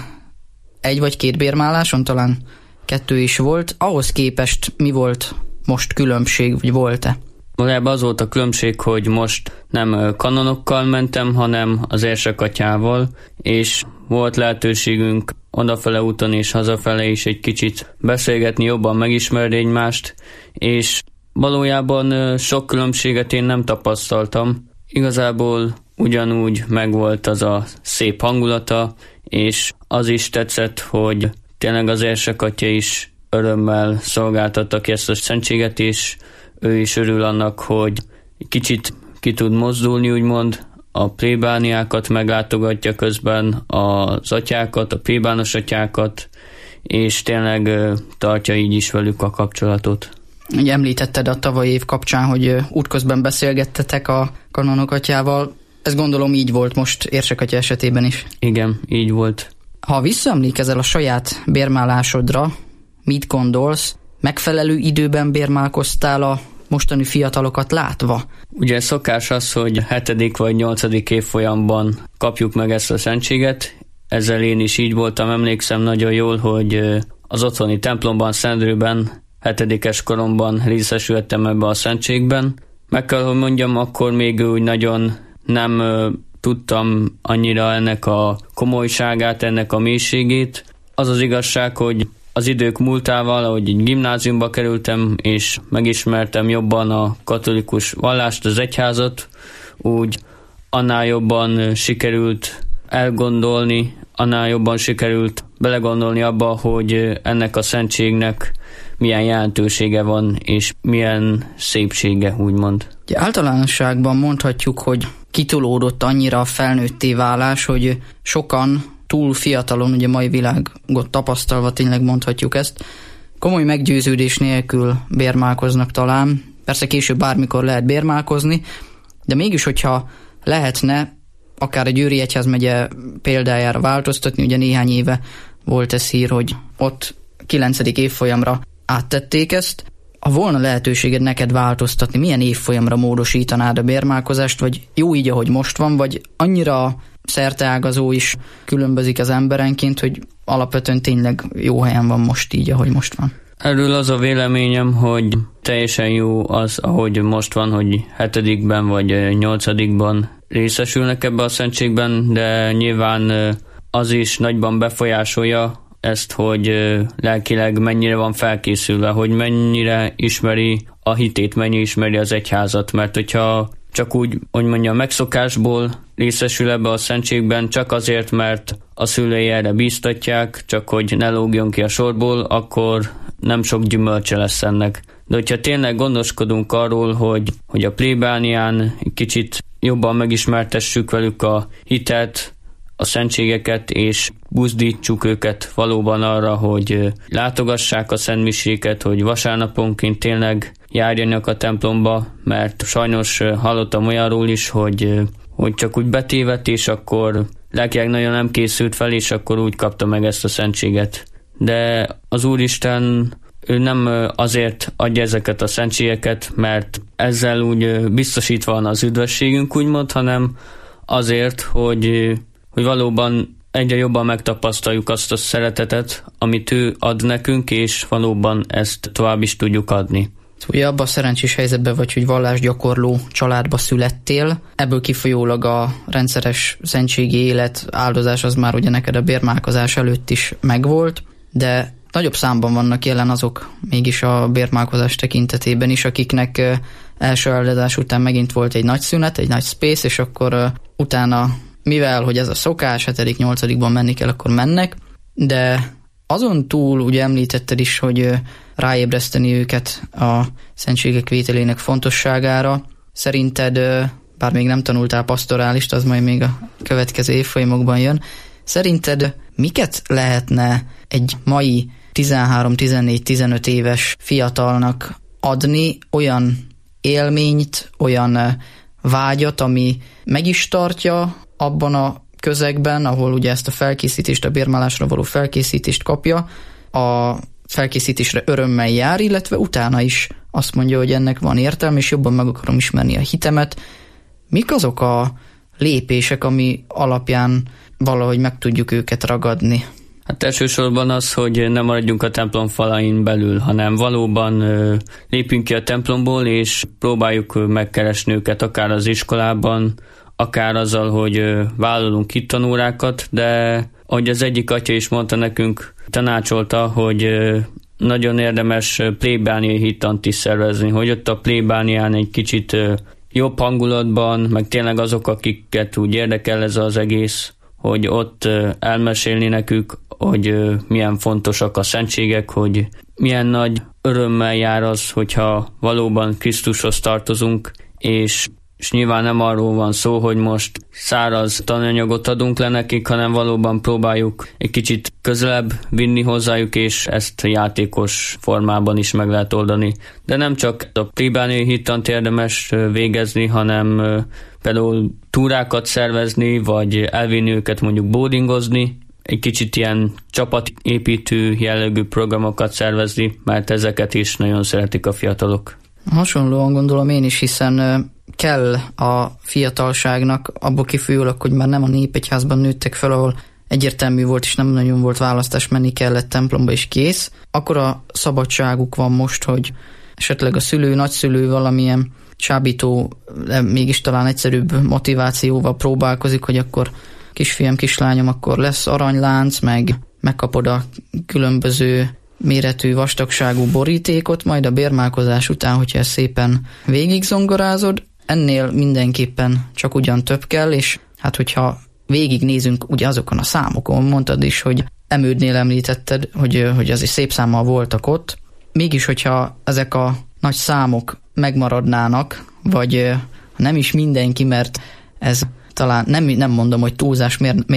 1 vagy 2 bérmáláson, talán 2 is volt. Ahhoz képest mi volt most különbség, vagy volt-e? Valójában az volt a különbség, hogy most nem kanonokkal mentem, hanem az Érsek atyával, és volt lehetőségünk odafele úton és hazafele is egy kicsit beszélgetni, jobban megismerni egymást, és valójában sok különbséget én nem tapasztaltam. Igazából ugyanúgy megvolt az a szép hangulata, és az is tetszett, hogy tényleg az Érsek atya is örömmel szolgáltatta ki ezt a szentséget, és ő is örül annak, hogy kicsit ki tud mozdulni, úgymond, a plébániákat meglátogatja közben, az atyákat, a plébános atyákat, és tényleg tartja így is velük a kapcsolatot. Ugye említetted a tavalyi év kapcsán, hogy útközben beszélgettetek a kanonok atyával. Ez gondolom így volt most Érsek atya esetében is. Igen, így volt. Ha visszaemlékezel a saját bérmálásodra, mit gondolsz? Megfelelő időben bérmálkoztál a mostani fiatalokat látva? Ugye szokás az, hogy 7. vagy 8. évfolyamban kapjuk meg ezt a szentséget. Ezzel én is így voltam, emlékszem nagyon jól, hogy az otthoni templomban, Szendrőben 7-es koromban részesültem ebbe a szentségben. Meg kell, hogy mondjam, akkor még úgy nagyon nem tudtam annyira ennek a komolyságát, ennek a mélységét. Az az igazság, hogy az idők múltával, ahogy gimnáziumba kerültem, és megismertem jobban a katolikus vallást, az egyházat, úgy annál jobban sikerült elgondolni, annál jobban sikerült belegondolni abba, hogy ennek a szentségnek milyen jelentősége van, és milyen szépsége, úgymond. Általánosságban mondhatjuk, hogy kitolódott annyira a felnőtté válás, hogy sokan túl fiatalon, ugye mai világot tapasztalva tényleg mondhatjuk ezt, komoly meggyőződés nélkül bérmálkoznak talán. Persze később bármikor lehet bérmálkozni, de mégis, hogyha lehetne akár a Győri Egyházmegye példájára változtatni, ugye néhány éve volt ez hír, hogy ott 9. évfolyamra áttették ezt. Ha volna lehetőséged neked változtatni, milyen évfolyamra módosítanád a bérmálkozást, vagy jó így, ahogy most van, vagy annyira szerteágazó is különbözik az emberenként, hogy alapvetően tényleg jó helyen van most így, ahogy most van? Erről az a véleményem, hogy teljesen jó az, ahogy most van, hogy 7. vagy 8. részesülnek ebbe a szentségben, de nyilván az is nagyban befolyásolja ezt, hogy lelkileg mennyire van felkészülve, hogy mennyire ismeri a hitét, mennyire ismeri az egyházat, mert hogyha csak úgy, hogy mondjam, megszokásból részesül ebbe a szentségben, csak azért, mert a szülei erre bíztatják, csak hogy ne lógjon ki a sorból, akkor nem sok gyümölcse lesz ennek. De hogyha tényleg gondoskodunk arról, hogy a plébánián kicsit jobban megismertessük velük a hitet, a szentségeket, és buzdítsuk őket valóban arra, hogy látogassák a szentmiséket, hogy vasárnaponként tényleg járjanak a templomba, mert sajnos hallottam olyanról is, hogy csak úgy betévedt, és akkor lelkileg nagyon nem készült fel, és akkor úgy kapta meg ezt a szentséget. De az Úristen, ő nem azért adja ezeket a szentségeket, mert ezzel úgy biztosítva van az üdvességünk, úgymond, hanem azért, hogy valóban egyre jobban megtapasztaljuk azt a szeretetet, amit ő ad nekünk, és valóban ezt tovább is tudjuk adni. Ugye abban a szerencsés helyzetben vagy, hogy vallásgyakorló családba születtél, ebből kifolyólag a rendszeres szentségi élet, áldozás az már ugye neked a bérmálkozás előtt is megvolt, de nagyobb számban vannak jelen azok mégis a bérmálkozás tekintetében is, akiknek első áldozás után megint volt egy nagy szünet, egy nagy space, és akkor utána, mivel hogy ez a szokás, 7.-8. menni kell, akkor mennek, de azon túl ugye említetted is, hogy ráébreszteni őket a szentségek vételének fontosságára. Szerinted, bár még nem tanultál pastorálist, az majd még a következő évfolyamokban jön, szerinted miket lehetne egy mai 13-14-15 éves fiatalnak adni, olyan élményt, olyan vágyat, ami meg is tartja abban a közegben, ahol ugye ezt a felkészítést, a bérmálásra való felkészítést kapja, a felkészítésre örömmel jár, illetve utána is azt mondja, hogy ennek van értelme, és jobban meg akarom ismerni a hitemet. Mik azok a lépések, ami alapján valahogy meg tudjuk őket ragadni? Hát elsősorban az, hogy nem maradjunk a templom falain belül, hanem valóban lépjünk ki a templomból, és próbáljuk megkeresni őket akár az iskolában, akár azzal, hogy vállalunk hittanórákat, de ahogy az egyik atya is mondta nekünk, tanácsolta, hogy nagyon érdemes plébániai hittant is szervezni, hogy ott a plébánián egy kicsit jobb hangulatban, meg tényleg azok, akiket úgy érdekel ez az egész, hogy ott elmesélni nekük, hogy milyen fontosak a szentségek, hogy milyen nagy örömmel jár az, hogyha valóban Krisztushoz tartozunk, és nyilván nem arról van szó, hogy most száraz tananyagot adunk le nekik, hanem valóban próbáljuk egy kicsit közelebb vinni hozzájuk, és ezt játékos formában is meg lehet oldani. De nem csak a plébániai hittant érdemes végezni, hanem például túrákat szervezni, vagy elvinni őket mondjuk boardingozni, egy kicsit ilyen csapatépítő jellegű programokat szervezni, mert ezeket is nagyon szeretik a fiatalok. Hasonlóan gondolom én is, hiszen kell a fiatalságnak, abból kifolyólag, hogy már nem a népegyházban nőttek fel, ahol egyértelmű volt, és nem nagyon volt választás, menni kellett templomba, és kész. Akkor a szabadságuk van most, hogy esetleg a szülő, nagyszülő valamilyen csábító, de mégis talán egyszerűbb motivációval próbálkozik, hogy akkor kisfiam, kislányom, akkor lesz aranylánc, megkapod a különböző méretű, vastagságú borítékot, majd a bérmálkozás után, hogyha ezt szépen végigzongorázod, ennél mindenképpen csak ugyan több kell, és hát hogyha végignézünk ugye azokon a számokon, mondtad is, hogy Emődnél említetted, hogy azért szép számmal voltak ott, mégis, hogyha ezek a nagy számok megmaradnának, vagy nem is mindenki, mert ez talán nem mondom, hogy túlzás, miért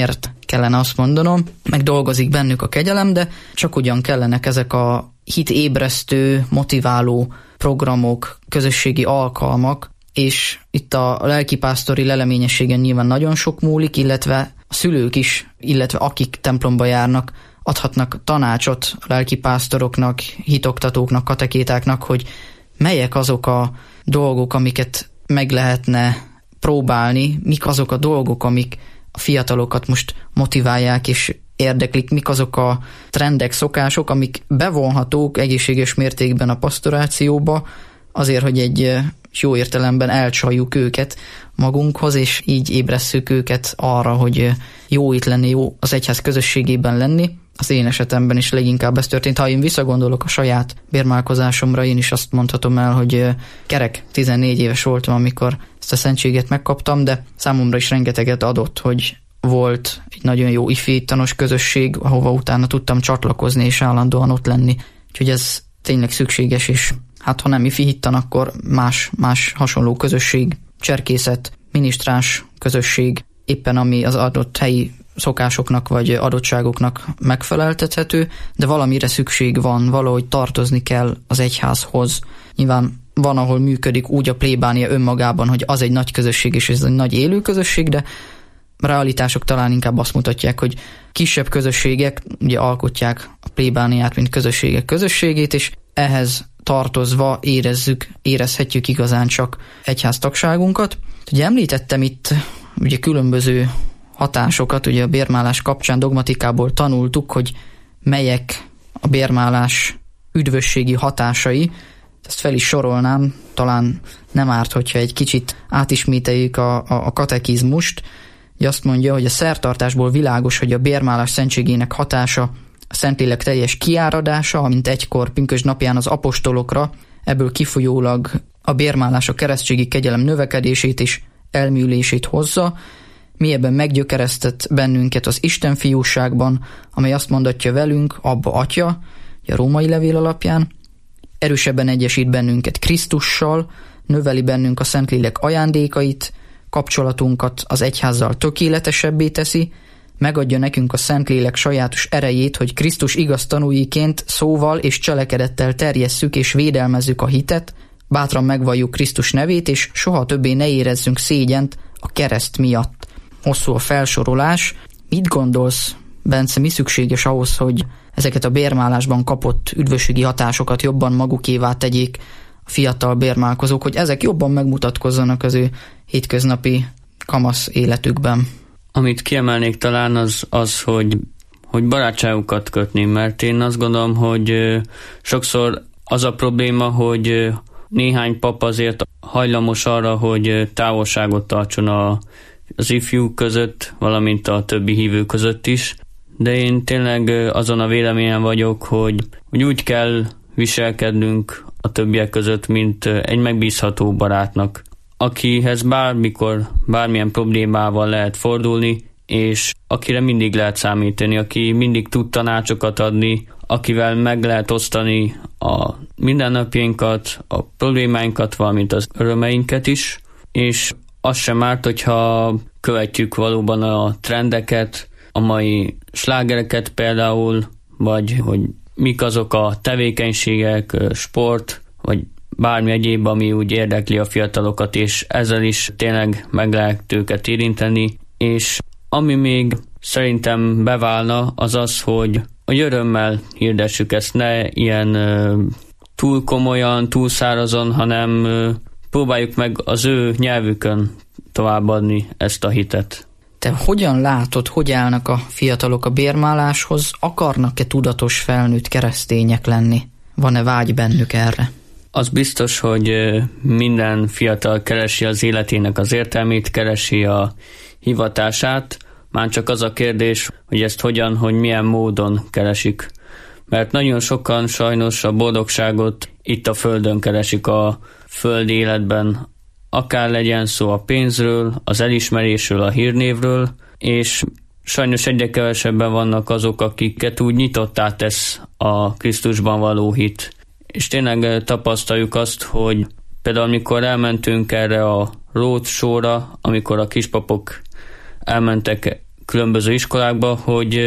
kellene azt mondanom, meg dolgozik bennük a kegyelem, de csak ugyan kellenek ezek a hitébresztő, motiváló programok, közösségi alkalmak, és itt a lelkipásztori leleményességen nyilván nagyon sok múlik, illetve a szülők is, illetve akik templomba járnak, adhatnak tanácsot a lelkipásztoroknak, hitoktatóknak, katekétáknak, hogy melyek azok a dolgok, amiket meg lehetne próbálni, mik azok a dolgok, amik a fiatalokat most motiválják és érdeklik, mik azok a trendek, szokások, amik bevonhatók egészséges mértékben a pastorációba, azért, hogy egy jó értelemben elcsaljuk őket magunkhoz, és így ébresszük őket arra, hogy jó itt lenni, jó az egyház közösségében lenni. Az én esetemben is leginkább ez történt. Ha én visszagondolok a saját bérmálkozásomra, én is azt mondhatom el, hogy kerek 14 éves voltam, amikor ezt a szentséget megkaptam, de számomra is rengeteget adott, hogy volt egy nagyon jó ifjitanos közösség, ahova utána tudtam csatlakozni és állandóan ott lenni. Úgyhogy ez tényleg szükséges, és hát ha nem ifi hittan, akkor más hasonló közösség, cserkészet, minisztráns közösség, éppen ami az adott helyi szokásoknak vagy adottságoknak megfeleltethető, de valamire szükség van, valahogy tartozni kell az egyházhoz. Nyilván van, ahol működik úgy a plébánia önmagában, hogy az egy nagy közösség, és ez egy nagy élő közösség, de realitások talán inkább azt mutatják, hogy kisebb közösségek ugye alkotják a plébániát, mint közösségek közösségét, és ehhez tartozva érezhetjük igazán csak egyháztagságunkat. Ugye említettem itt ugye különböző hatásokat, ugye a bérmálás kapcsán dogmatikából tanultuk, hogy melyek a bérmálás üdvösségi hatásai. Ezt fel is sorolnám, talán nem árt, hogyha egy kicsit átismételjük a katekizmust. Ugye azt mondja, hogy a szertartásból világos, hogy a bérmálás szentségének hatása a Szentlélek teljes kiáradása, amint egykor pünkösd napján az apostolokra, ebből kifolyólag a bérmálás a keresztségi kegyelem növekedését és elműlését hozza, mélyebben meggyökeresztett bennünket az Isten fiúságban, amely azt mondatja velünk, Abba Atya, a római levél alapján, erősebben egyesít bennünket Krisztussal, növeli bennünk a Szentlélek ajándékait, kapcsolatunkat az egyházzal tökéletesebbé teszi, megadja nekünk a Szentlélek sajátos erejét, hogy Krisztus igaz tanúiként szóval és cselekedettel terjesszük és védelmezzük a hitet, bátran megvalljuk Krisztus nevét, és soha többé ne érezzünk szégyent a kereszt miatt. Hosszú a felsorolás. Mit gondolsz, Bence, mi szükséges ahhoz, hogy ezeket a bérmálásban kapott üdvösségi hatásokat jobban magukévá tegyék a fiatal bérmálkozók, hogy ezek jobban megmutatkozzanak az ő hétköznapi kamasz életükben? Amit kiemelnék talán az hogy barátságokat kötni, mert én azt gondolom, hogy sokszor az a probléma, hogy néhány pap azért hajlamos arra, hogy távolságot tartson az ifjú között, valamint a többi hívő között is, de én tényleg azon a véleményen vagyok, hogy úgy kell viselkednünk a többiek között, mint egy megbízható barátnak, akihez bármikor, bármilyen problémával lehet fordulni, és akire mindig lehet számítani, aki mindig tud tanácsokat adni, akivel meg lehet osztani a mindennapjainkat, a problémáinkat, valamint az örömeinket is, és az sem árt, hogyha követjük valóban a trendeket, a mai slágereket például, vagy hogy mik azok a tevékenységek, sport, vagy bármi egyéb, ami úgy érdekli a fiatalokat, és ezzel is tényleg meg lehet őket érinteni, és ami még szerintem beválna, az az, hogy örömmel hirdessük ezt, ne ilyen túl komolyan, túl szárazon, hanem próbáljuk meg az ő nyelvükön továbbadni ezt a hitet. Te hogyan látod, hogy állnak a fiatalok a bérmáláshoz? Akarnak-e tudatos felnőtt keresztények lenni? Van-e vágy bennük erre? Az biztos, hogy minden fiatal keresi az életének az értelmét, keresi a hivatását. Már csak az a kérdés, hogy ezt hogyan, hogy milyen módon keresik. Mert nagyon sokan sajnos a boldogságot itt a földön keresik, a földi életben. Akár legyen szó a pénzről, az elismerésről, a hírnévről, és sajnos egyre kevesebben vannak azok, akiket úgy nyitottá tesz a Krisztusban való hit. És tényleg tapasztaljuk azt, hogy például amikor elmentünk erre a road show-ra, amikor a kispapok elmentek különböző iskolákban, hogy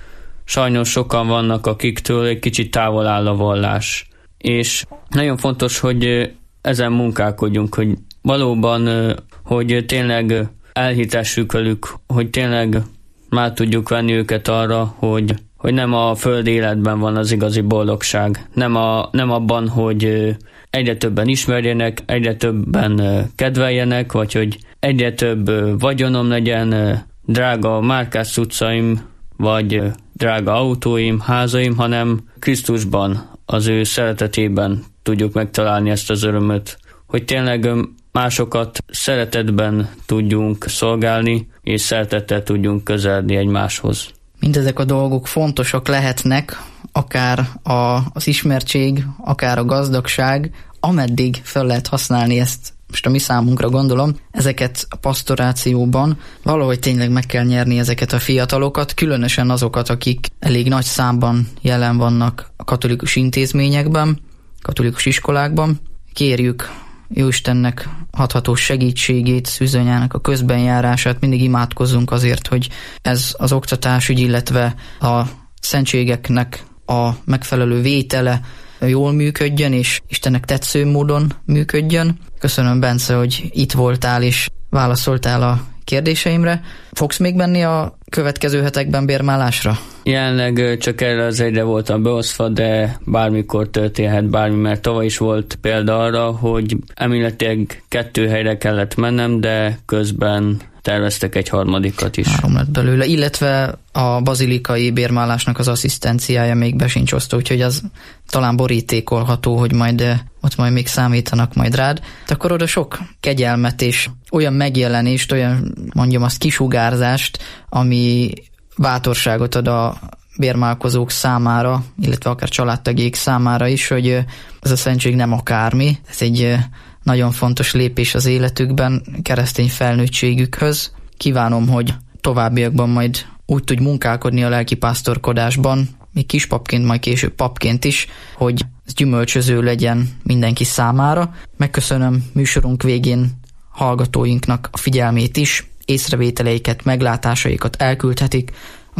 sajnos sokan vannak, akiktől egy kicsit távol áll a vallás. És nagyon fontos, hogy ezen munkálkodjunk, hogy valóban, hogy tényleg elhitessük velük, hogy tényleg már tudjuk venni őket arra, hogy nem a földi életben van az igazi boldogság. Nem abban, hogy egyre többen ismerjenek, egyre többen kedveljenek, vagy hogy egyre több vagyonom legyen, drága márkás cuccaim, vagy drága autóim, házaim, hanem Krisztusban, az ő szeretetében tudjuk megtalálni ezt az örömöt, hogy tényleg másokat szeretetben tudjunk szolgálni, és szeretettel tudjunk közeledni egymáshoz. Mindezek a dolgok fontosak lehetnek, akár az ismertség, akár a gazdagság, ameddig fel lehet használni ezt, most a mi számunkra gondolom, ezeket a pastorációban valahogy tényleg meg kell nyerni ezeket a fiatalokat, különösen azokat, akik elég nagy számban jelen vannak a katolikus intézményekben, katolikus iskolákban. Kérjük Jóistennek hathatós segítségét, szűzanyának a közbenjárását, mindig imádkozzunk azért, hogy ez az oktatásügy, illetve a szentségeknek a megfelelő vétele jól működjön, és Istennek tetsző módon működjön. Köszönöm, Bence, hogy itt voltál és válaszoltál a kérdéseimre. Fogsz még menni a következő hetekben bérmálásra? Jelenleg csak erre az egyre voltam beosztva, de bármikor történhet bármi, mert tavaly is volt példa arra, hogy emléletileg 2 helyre kellett mennem, de közben terveztek egy harmadikat is. 3 lett belőle, illetve a bazilikai bérmálásnak az asszisztenciája még be sincs osztó, úgyhogy az talán borítékolható, hogy ott majd még számítanak majd rád. De akkor oda sok kegyelmet és olyan megjelenést, olyan mondjam azt kisugárzást, ami bátorságot ad a bérmálkozók számára, illetve akár családtagjaik számára is, hogy ez a szentség nem akármi, ez egy nagyon fontos lépés az életükben, keresztény felnőttségükhöz. Kívánom, hogy továbbiakban majd úgy tudj munkálkodni a lelkipásztorkodásban, még kispapként, majd később papként is, hogy ez gyümölcsöző legyen mindenki számára. Megköszönöm műsorunk végén hallgatóinknak a figyelmét is, észrevételeiket, meglátásaikat elküldhetik a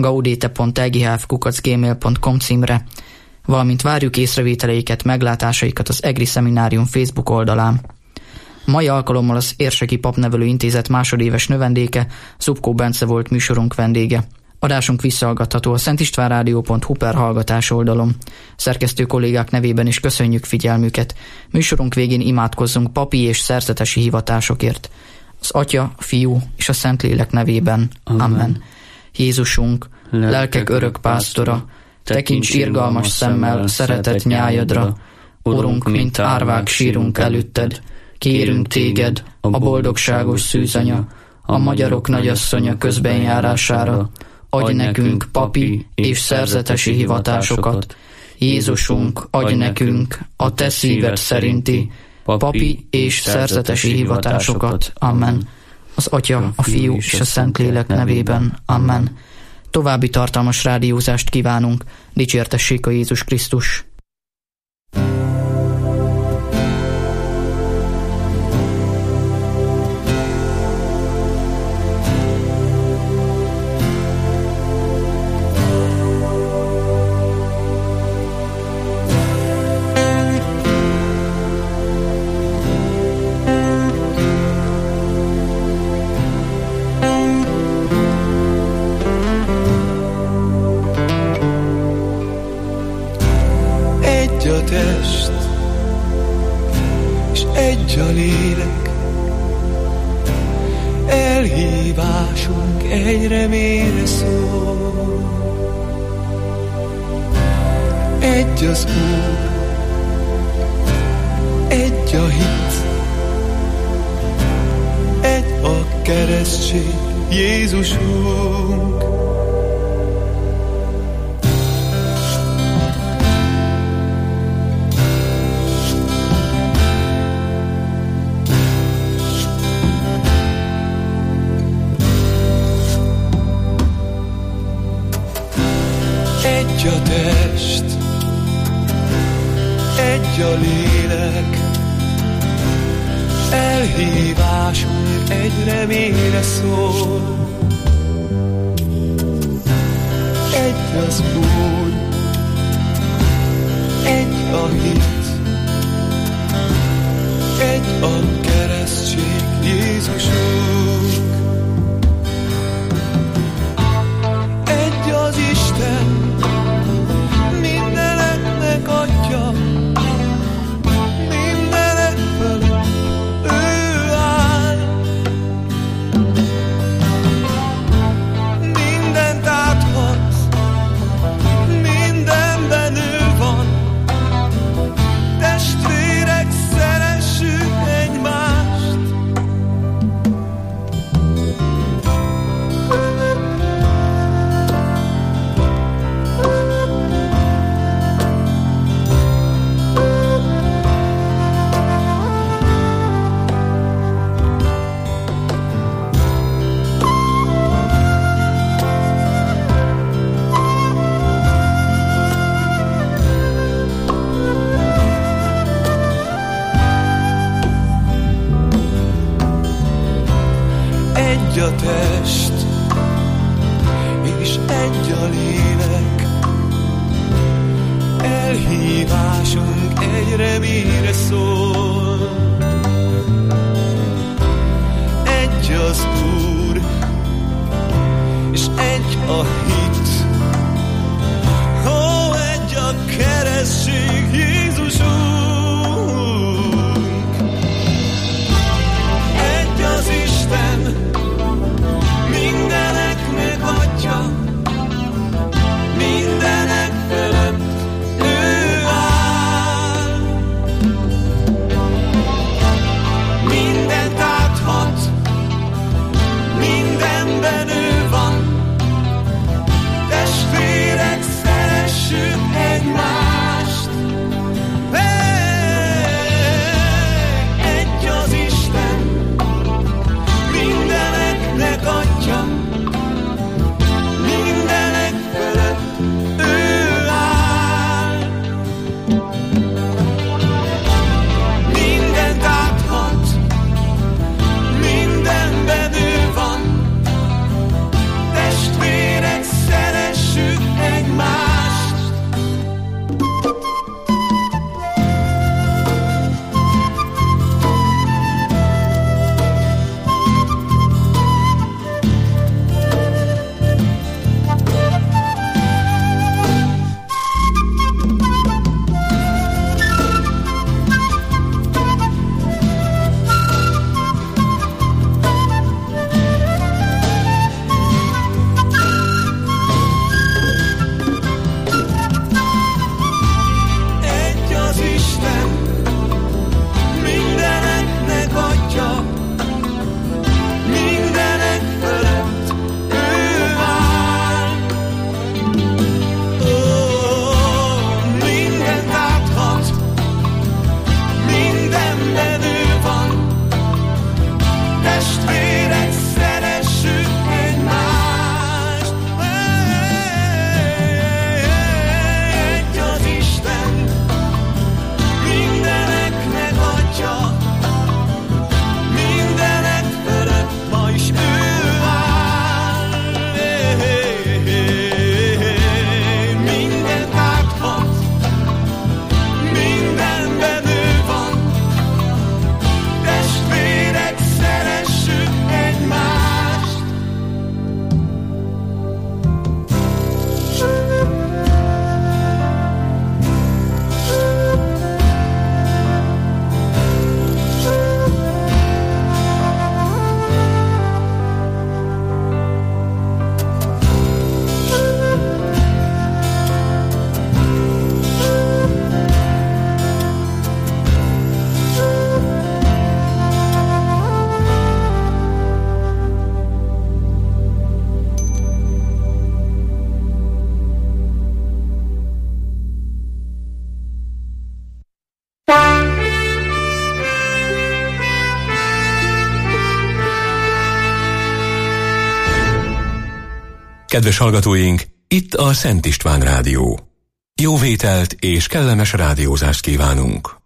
gaudete.egh@gmail.com címre, valamint várjuk észrevételeiket, meglátásaikat az EGRI Szeminárium Facebook oldalán. A mai alkalommal az Érseki Papnevelő Intézet másodéves növendéke, Zubkó Bence volt műsorunk vendége. Adásunk visszahallgatható a szentistvánrádió.hu per hallgatás oldalon. Szerkesztő kollégák nevében is köszönjük figyelmüket. Műsorunk végén imádkozzunk papi és szerzetesi hivatásokért. Az Atya, Fiú és a Szentlélek nevében. Amen. Jézusunk, lelkek örök pásztora, tekints irgalmas szemmel szeretett nyájadra. Urunk, mint árvák sírunk előtted, kérünk téged, a boldogságos szűzanya, a magyarok nagyasszonya közbenjárására, adj nekünk papi és szerzetesi hivatásokat. Jézusunk, adj nekünk a te szíved szerinti papi és szerzetesi hivatásokat. Amen. Az Atya, a Fiú és a Szentlélek nevében. Amen. További tartalmas rádiózást kívánunk. Dicsértessék a Jézus Krisztus! a lélek, elhívásunk egy reményre szól. Egy az Úr, egy a hit, egy a keresztség, Jézusunk. Egy a test, egy a lélek, elhívásunk egy reményre szól. egy az Úr, egy a hit, egy a keresztség, Jézusunk. Egy az Isten, mindeneknek Atya, mindenek fölött ő áll. Mindent áthat, mindenben ő van. Testvérek, szeressük egymást. Egy a test, és egy a lélek, elhívásunk egyre mire szól. Egy az Úr, és egy a hit, ó, egy a keresztség, Jézusunk. Egy az Isten, mindeneknek Atya, mindenek fölött ő áll. Mindent áthat, mindenben ő van. Testvérek, szeressük egymást. Egy az Isten, mindeneknek Atya, mindenek fölött ő áll. Mindent áthat, mindenben ő van. Testvérek, szeressük egymást. Egy az Isten, mindeneknek Atya, mindenek fölött ő áll. Ó, mindent áthat, mindenben ő van. Testvérek, szeressük egymást. Egy az Isten, mindeneknek Atya, mindenek fölött ma is ő áll. Mindent áthat, mindenben ő van. Testvérek, szeressük egymást. Kedves hallgatóink, itt a Szent István Rádió. Jó vételt és kellemes rádiózást kívánunk!